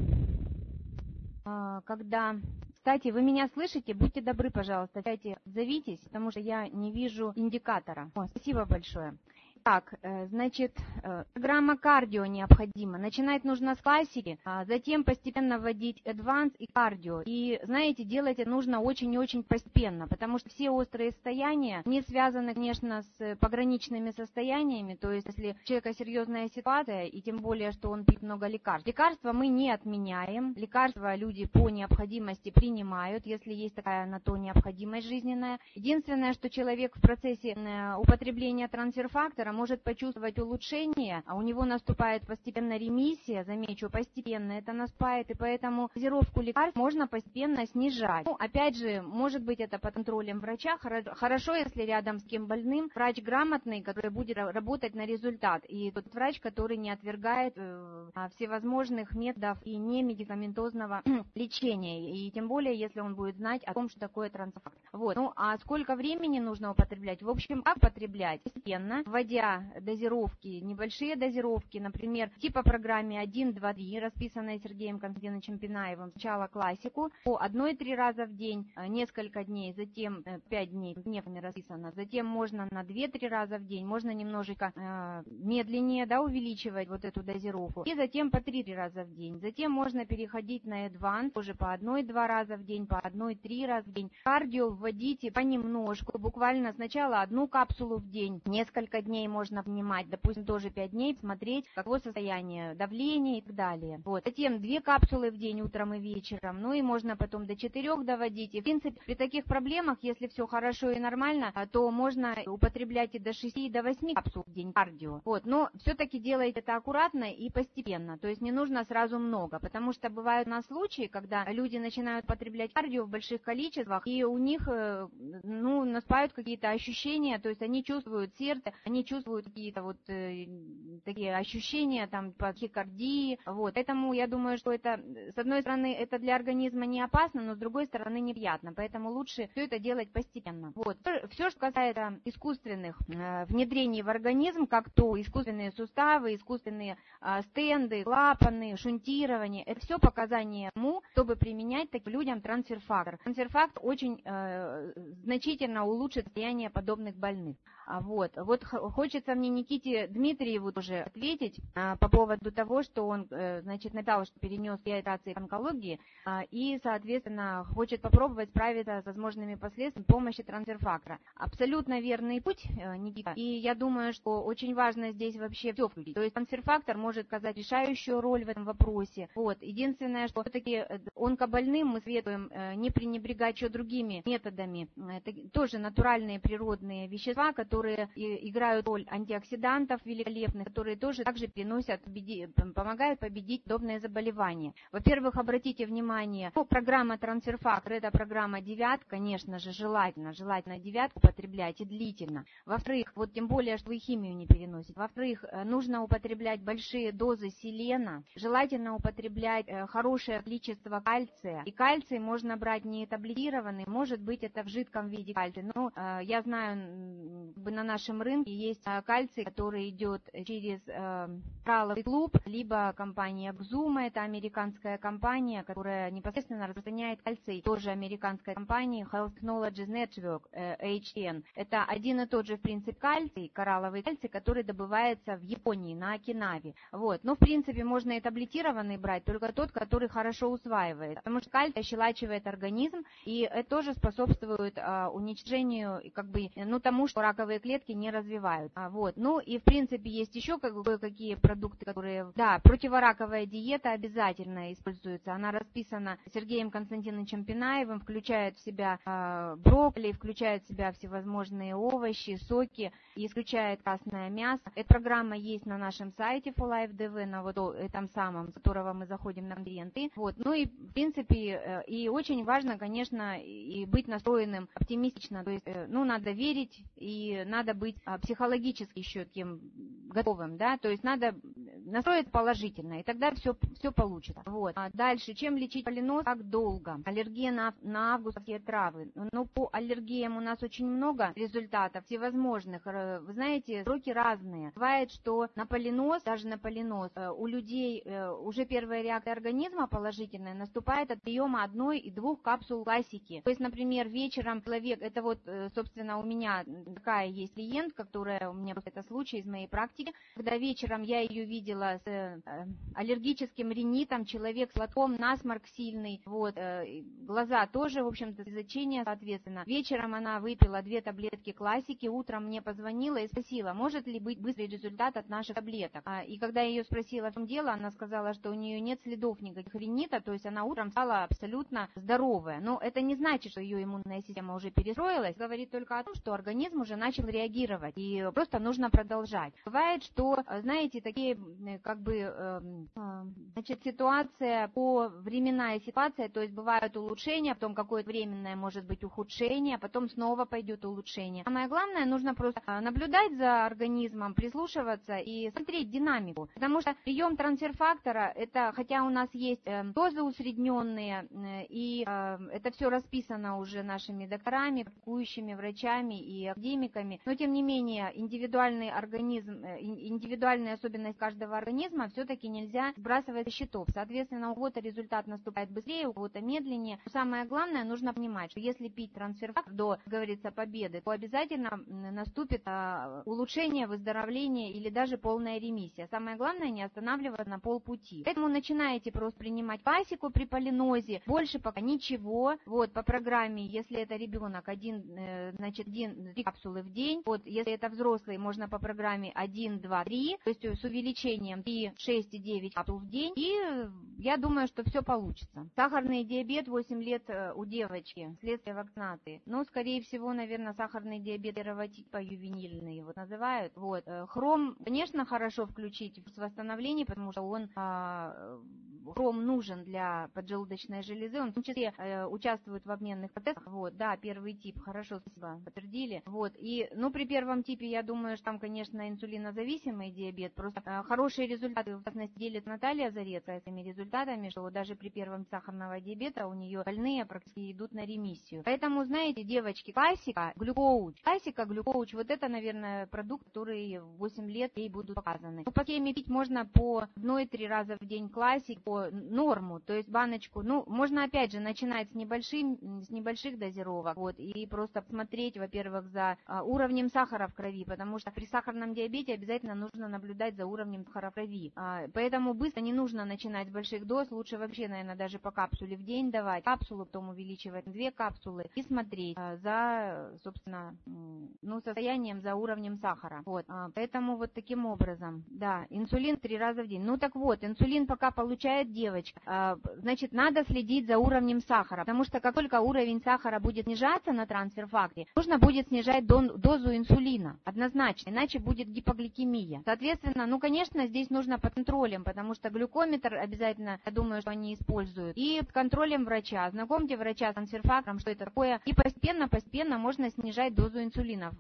когда... Кстати, вы меня слышите? Будьте добры, пожалуйста, дайте, зовитесь, потому что я не вижу индикатора. О, спасибо большое. Так, значит, программа кардио необходима. Начинать нужно с классики, а затем постепенно вводить адванс и кардио. И, знаете, делать это нужно очень и очень постепенно, потому что все острые состояния не связаны, конечно, с пограничными состояниями. То есть, если у человека серьезная ситуация, и тем более, что он пьет много лекарств. Лекарства мы не отменяем. Лекарства люди по необходимости принимают, если есть такая на то необходимость жизненная. Единственное, что человек в процессе употребления трансфер-фактора может почувствовать улучшение, а у него наступает постепенно ремиссия, замечу, постепенно это наступает, и поэтому дозировку лекарств можно постепенно снижать. Ну, опять же, может быть это под контролем врача, хорошо, если рядом с кем больным врач грамотный, который будет работать на результат, и тот врач, который не отвергает э, всевозможных методов и не медикаментозного лечения, и тем более, если он будет знать о том, что такое трансфер-фактор. Вот. Ну, а сколько времени нужно употреблять? В общем, как употреблять? Постепенно, вводя дозировки, небольшие дозировки, например, типа программе один, два, три, расписанной Сергеем Константиновичем Пинаевым, сначала классику, по одной-три раза в день, несколько дней, затем пять дней, дневами расписано, затем можно на два-три раза в день, можно немножечко э, медленнее, да, увеличивать вот эту дозировку, и затем по три раза в день, затем можно переходить на адванс, тоже по одной-два раза в день, по одной-три раза в день. Кардио вводите понемножку, буквально сначала одну капсулу в день, несколько дней можно принимать, допустим, тоже пять дней, смотреть, каково состояние давления и так далее. Вот. Затем две капсулы в день, утром и вечером, ну и можно потом до четырех доводить. И, в принципе, при таких проблемах, если все хорошо и нормально, то можно употреблять и до шести, и до восьми капсул в день кардио. Вот. Но все-таки делайте это аккуратно и постепенно, то есть не нужно сразу много, потому что бывают у нас случаи, когда люди начинают потреблять кардио в больших количествах, и у них, ну, наступают какие-то ощущения, то есть они чувствуют сердце, они чувствуют какие-то вот э, такие ощущения там по тахикардии, вот. Поэтому я думаю, что это, с одной стороны, это для организма не опасно, но с другой стороны неприятно, поэтому лучше все это делать постепенно. Вот. Все, что касается искусственных э, внедрений в организм, как то искусственные суставы, искусственные э, стенды, клапаны, шунтирование, это все показания тому, чтобы применять таким людям трансфер-фактор. Трансфер-фактор очень э, значительно улучшит состояние подобных больных. А вот, вот хочется мне Никите Дмитриеву тоже ответить а, по поводу того, что он, э, значит, написал, что перенес две операции онкологии а, и, соответственно, хочет попробовать справиться с возможными последствиями помощи трансфер-фактора. Абсолютно верный путь, э, Никита, и я думаю, что очень важно здесь вообще все включить. То есть трансфер-фактор может оказать решающую роль в этом вопросе. Вот. Единственное, что все-таки онкобольным мы советуем э, не пренебрегать еще другими методами, это тоже натуральные природные вещества, которые играют роль антиоксидантов великолепных, которые тоже также приносят, помогают победить подобные заболевания. Во-первых, обратите внимание, ну, программа трансфер-фактор, это программа девятка, конечно же, желательно, желательно девятку употреблять и длительно. Во-вторых, вот тем более, что вы химию не переносите. Во-вторых, нужно употреблять большие дозы селена, желательно употреблять хорошее количество кальция. И кальций можно брать не таблетированный, может быть, это в жидком виде кальция. Но я знаю, на нашем рынке есть кальций, который идет через э, коралловый клуб, либо компания Xuma, это американская компания, которая непосредственно распространяет кальций, тоже американская компания Health Technologies Network, э, эйч ти эн. Это один и тот же, в принципе, кальций, коралловый кальций, который добывается в Японии, на Окинаве. Вот. Но, в принципе, можно и таблетированный брать, только тот, который хорошо усваивает, потому что кальций ощелачивает организм, и это тоже способствует э, уничтожению, как бы, ну, тому, что раковые клетки не развивают. А, вот. Ну и в принципе есть еще как бы какие продукты, которые... Да, противораковая диета обязательно используется. Она расписана Сергеем Константиновичем Пинаевым, включает в себя э, брокколи, включает в себя всевозможные овощи, соки, и исключает красное мясо. Эта программа есть на нашем сайте for life точка ди ви, на вот этом самом, с которого мы заходим на конференции. Вот. Ну и в принципе, э, и очень важно, конечно, и быть настроенным оптимистично. То есть, э, ну, надо верить и надо быть а, психологически еще таким готовым, да, то есть надо настроить положительно, и тогда все, все получится. Вот. А дальше, чем лечить полинос, как долго? Аллергия на, на августовские травы. Но по аллергиям у нас очень много результатов всевозможных. Вы знаете, сроки разные. Бывает, что на полинос, даже на полинос, у людей уже первая реакция организма положительная наступает от приема одной и двух капсул классики. То есть, например, вечером человек, это вот, собственно, у меня такая есть клиентка, которая у меня это случай из моей практики, когда вечером я ее видела с э, аллергическим ринитом, человек с лотом, насморк сильный, вот, э, глаза тоже, в общем-то, изучение, соответственно. Вечером она выпила две таблетки классики, утром мне позвонила и спросила, может ли быть быстрый результат от наших таблеток. А, и когда я ее спросила, в чем дело, она сказала, что у нее нет следов никаких ринита, то есть она утром стала абсолютно здоровая. Но это не значит, что ее иммунная система уже перестроилась, говорит только о том, что организм уже начал реагировать, и просто нужно продолжать. Бывает, что, знаете, такие, как бы, э, значит, ситуация по временная ситуация, то есть бывают улучшения, потом какое-то временное может быть ухудшение, потом снова пойдет улучшение. Самое главное, нужно просто наблюдать за организмом, прислушиваться и смотреть динамику, потому что прием трансфер-фактора, это, хотя у нас есть э, дозы усредненные, э, и э, это все расписано уже нашими докторами, практикующими врачами и академиками, но тем не менее индивидуальный организм, индивидуальная особенность каждого организма все-таки нельзя сбрасывать со счетов. Соответственно, у кого-то результат наступает быстрее, у кого-то медленнее. Но самое главное, нужно понимать, что если пить трансферфактор до, как говорится, победы, то обязательно наступит а, улучшение, выздоровление или даже полная ремиссия. Самое главное, не останавливаться на полпути. Поэтому начинаете просто принимать классику при полинозе, больше пока ничего. Вот по программе, если это ребенок, один, значит, один, три капсулы в день. Вот если это взрослый, можно по программе один, два, три, то есть с увеличением три, шесть и девять капсул в день. И я думаю, что все получится. Сахарный диабет восемь лет у девочки, следствие вакцинации. Ну, скорее всего, наверное, сахарный диабет эротипа ювенильный его называют. Вот. Хром, конечно, хорошо включить в восстановление, потому что он а, хром нужен для поджелудочной железы. Он в том числе э, участвует в обменных процессах. Вот, да, первый тип, хорошо, спасибо, подтвердили. Вот, и, ну, при первом типе, я думаю, что там, конечно, инсулинозависимый диабет. Просто э, хорошие результаты, в частности, делит Наталья Зарецкая этими результатами, что даже при первом сахарного диабета у нее больные практически идут на ремиссию. Поэтому, знаете, девочки, классика, глюкоуч. Классика, глюкоуч, вот это, наверное, продукт, который в восемь лет ей будут показаны. Ну, по схеме пить можно по одной-три раза в день классик, по норму, то есть баночку. Ну, можно, опять же, начинать с, небольшим, с небольших дозировок, вот, и просто посмотреть, во-первых, за а, уровнем сахара в крови, потому что при сахарном диабете обязательно нужно наблюдать за уровнем сахара в крови. А, поэтому быстро не нужно начинать с больших доз, лучше вообще, наверное, даже по капсуле в день давать, капсулу, потом увеличивать на две капсулы и смотреть а, за, собственно, ну, состоянием, за уровнем сахара. Вот, а, поэтому вот таким образом, да, инсулин три раза в день. Ну, так вот, инсулин пока получает девочка, а, значит, надо следить за уровнем сахара, потому что как только уровень сахара будет снижаться на трансферфакторе, нужно будет снижать дозу инсулина, однозначно, иначе будет гипогликемия. Соответственно, ну, конечно, здесь нужно под контролем, потому что глюкометр обязательно, я думаю, что они используют, и под контролем врача. Знакомьте врача с трансферфактором, что это такое, и постепенно-постепенно можно снижать дозу инсулина.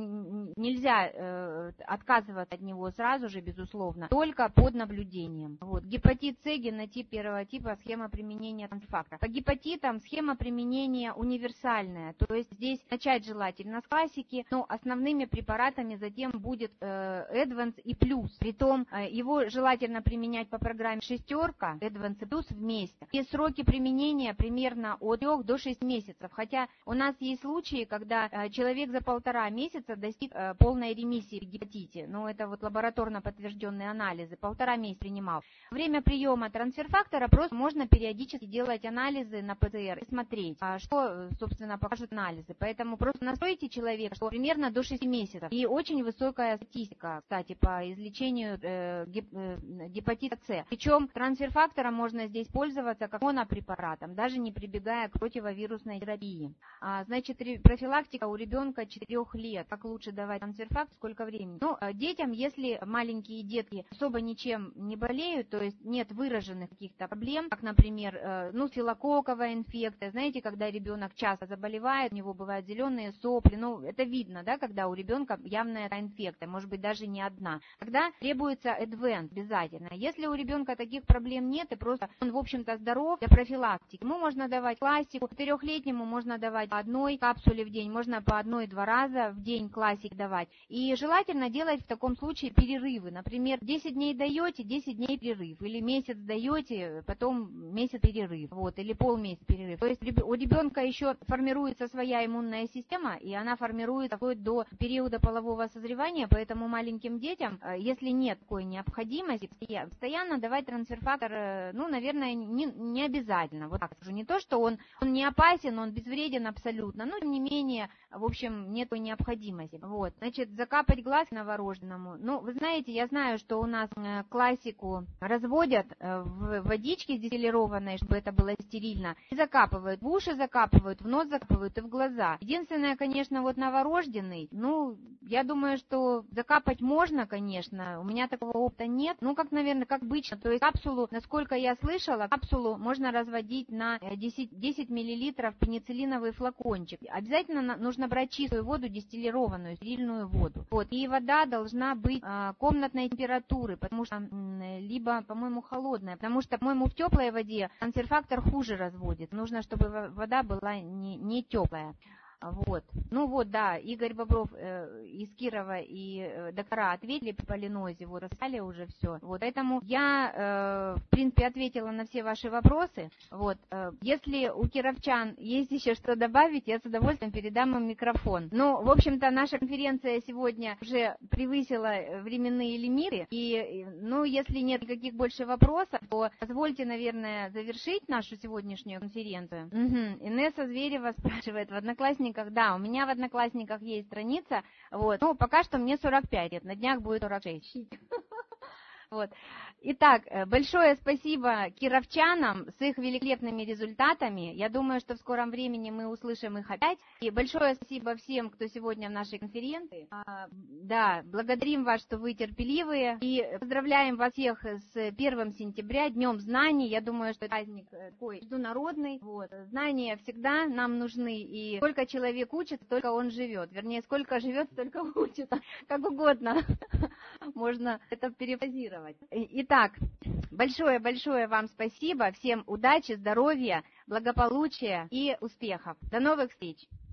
Нельзя э, отказываться от него сразу же, безусловно, только под наблюдением. Вот. Гепатит С, генотип первого типа, схема применения трансфактора. По гепатитам схема применения универсальная, то есть здесь начать желательно с классики, но основными препаратами затем будет э, Advance и плюс. Притом э, его желательно применять по программе шестерка, Advance и плюс вместе. И сроки применения примерно от трёх до шести месяцев, хотя у нас есть случаи, когда э, человек за полтора месяца достиг э, полной ремиссии в гепатите, ну это вот лабораторно подтвержденные анализы, полтора месяца принимал. Время приема трансферфактора просто можно периодически делать анализы на ПЦР и смотреть, что, собственно, покажут анализы. Поэтому просто настройте человека, что примерно до шести месяцев. И очень высокая статистика, кстати, по излечению э, геп, э, гепатита С. Причем трансферфактором можно здесь пользоваться как монопрепаратом, даже не прибегая к противовирусной терапии. А, значит, профилактика у ребенка четырёх лет. Как лучше давать трансферфактор, сколько времени? Ну, детям, если маленькие детки особо ничем не болеют, то есть нет выраженных каких-то проблем, как, например, ну, стафилококковая инфекция, знаете, когда ребенок часто заболевает, у него бывают зеленые сопли, ну, это видно, да, когда у ребенка явная инфекция, может быть, даже не одна. Тогда требуется Advance обязательно. Если у ребенка таких проблем нет, и просто он, в общем-то, здоров, для профилактики, ему можно давать классику, четырехлетнему можно давать по одной капсуле в день, можно по одной-два раза в день классик давать. И желательно делать в таком случае перерывы. Например, десять дней даете, десять дней перерыв, или месяц даете, потом месяц перерыв, вот, или полмесяца перерыв. То есть у ребенка еще формируется своя иммунная система, и она формируется вплоть до периода полового созревания, поэтому маленьким детям, если нет такой необходимости, постоянно давать трансферфактор, ну, наверное, не, не обязательно. Вот так скажу. Не то, что он, он не опасен, он безвреден абсолютно, но тем не менее, в общем, нет такой необходимости. Вот, значит, закапать глаз новорожденному. Ну, вы знаете, я знаю, что у нас классику разводят в водичке дистиллированной, чтобы это было стерильно, и закапывают в уши, закапывают в нос, закапывают и в глаза. Единственное, конечно, вот новорожденный, ну, я думаю, что закапать можно, конечно, у меня такого опыта нет, ну, как, наверное, как обычно, то есть капсулу, насколько я слышала, капсулу можно разводить на десять миллилитров пенициллиновый флакончик. Обязательно нужно брать чистую воду, дистиллированную, стерильную воду. Вот, и вода должна быть а, комнатной температуры, потому что, м, либо, по-моему, холодная, потому что, по-моему, в теплой воде трансферфактор хуже разводит. Нужно, чтобы вода была не, не теплая. Вот. Ну вот, да, Игорь Бобров э, из Кирова и э, доктора ответили по полинозе, вот, рассказали уже все. Вот, поэтому я, э, в принципе, ответила на все ваши вопросы. Вот. Э, если у кировчан есть еще что добавить, я с удовольствием передам им микрофон. Ну, в общем-то, наша конференция сегодня уже превысила временные лимиты, и, ну, если нет никаких больше вопросов, то позвольте, наверное, завершить нашу сегодняшнюю конференцию. Угу. Инесса Зверева спрашивает в Одноклассниках. Да, у меня в Одноклассниках есть страница, вот, ну, пока что мне сорок пять лет, на днях будет сорок шесть. Вот. Итак, большое спасибо кировчанам с их великолепными результатами. Я думаю, что в скором времени мы услышим их опять. И большое спасибо всем, кто сегодня в нашей конференции. А, да, благодарим вас, что вы терпеливые. И поздравляем вас всех с первым сентября, Днем знаний. Я думаю, что праздник такой международный. Вот. Знания всегда нам нужны. И сколько человек учится, столько он живет. Вернее, сколько живет, столько учится. Как угодно. Можно это перефразировать. Итак, большое-большое вам спасибо, всем удачи, здоровья, благополучия и успехов. До новых встреч!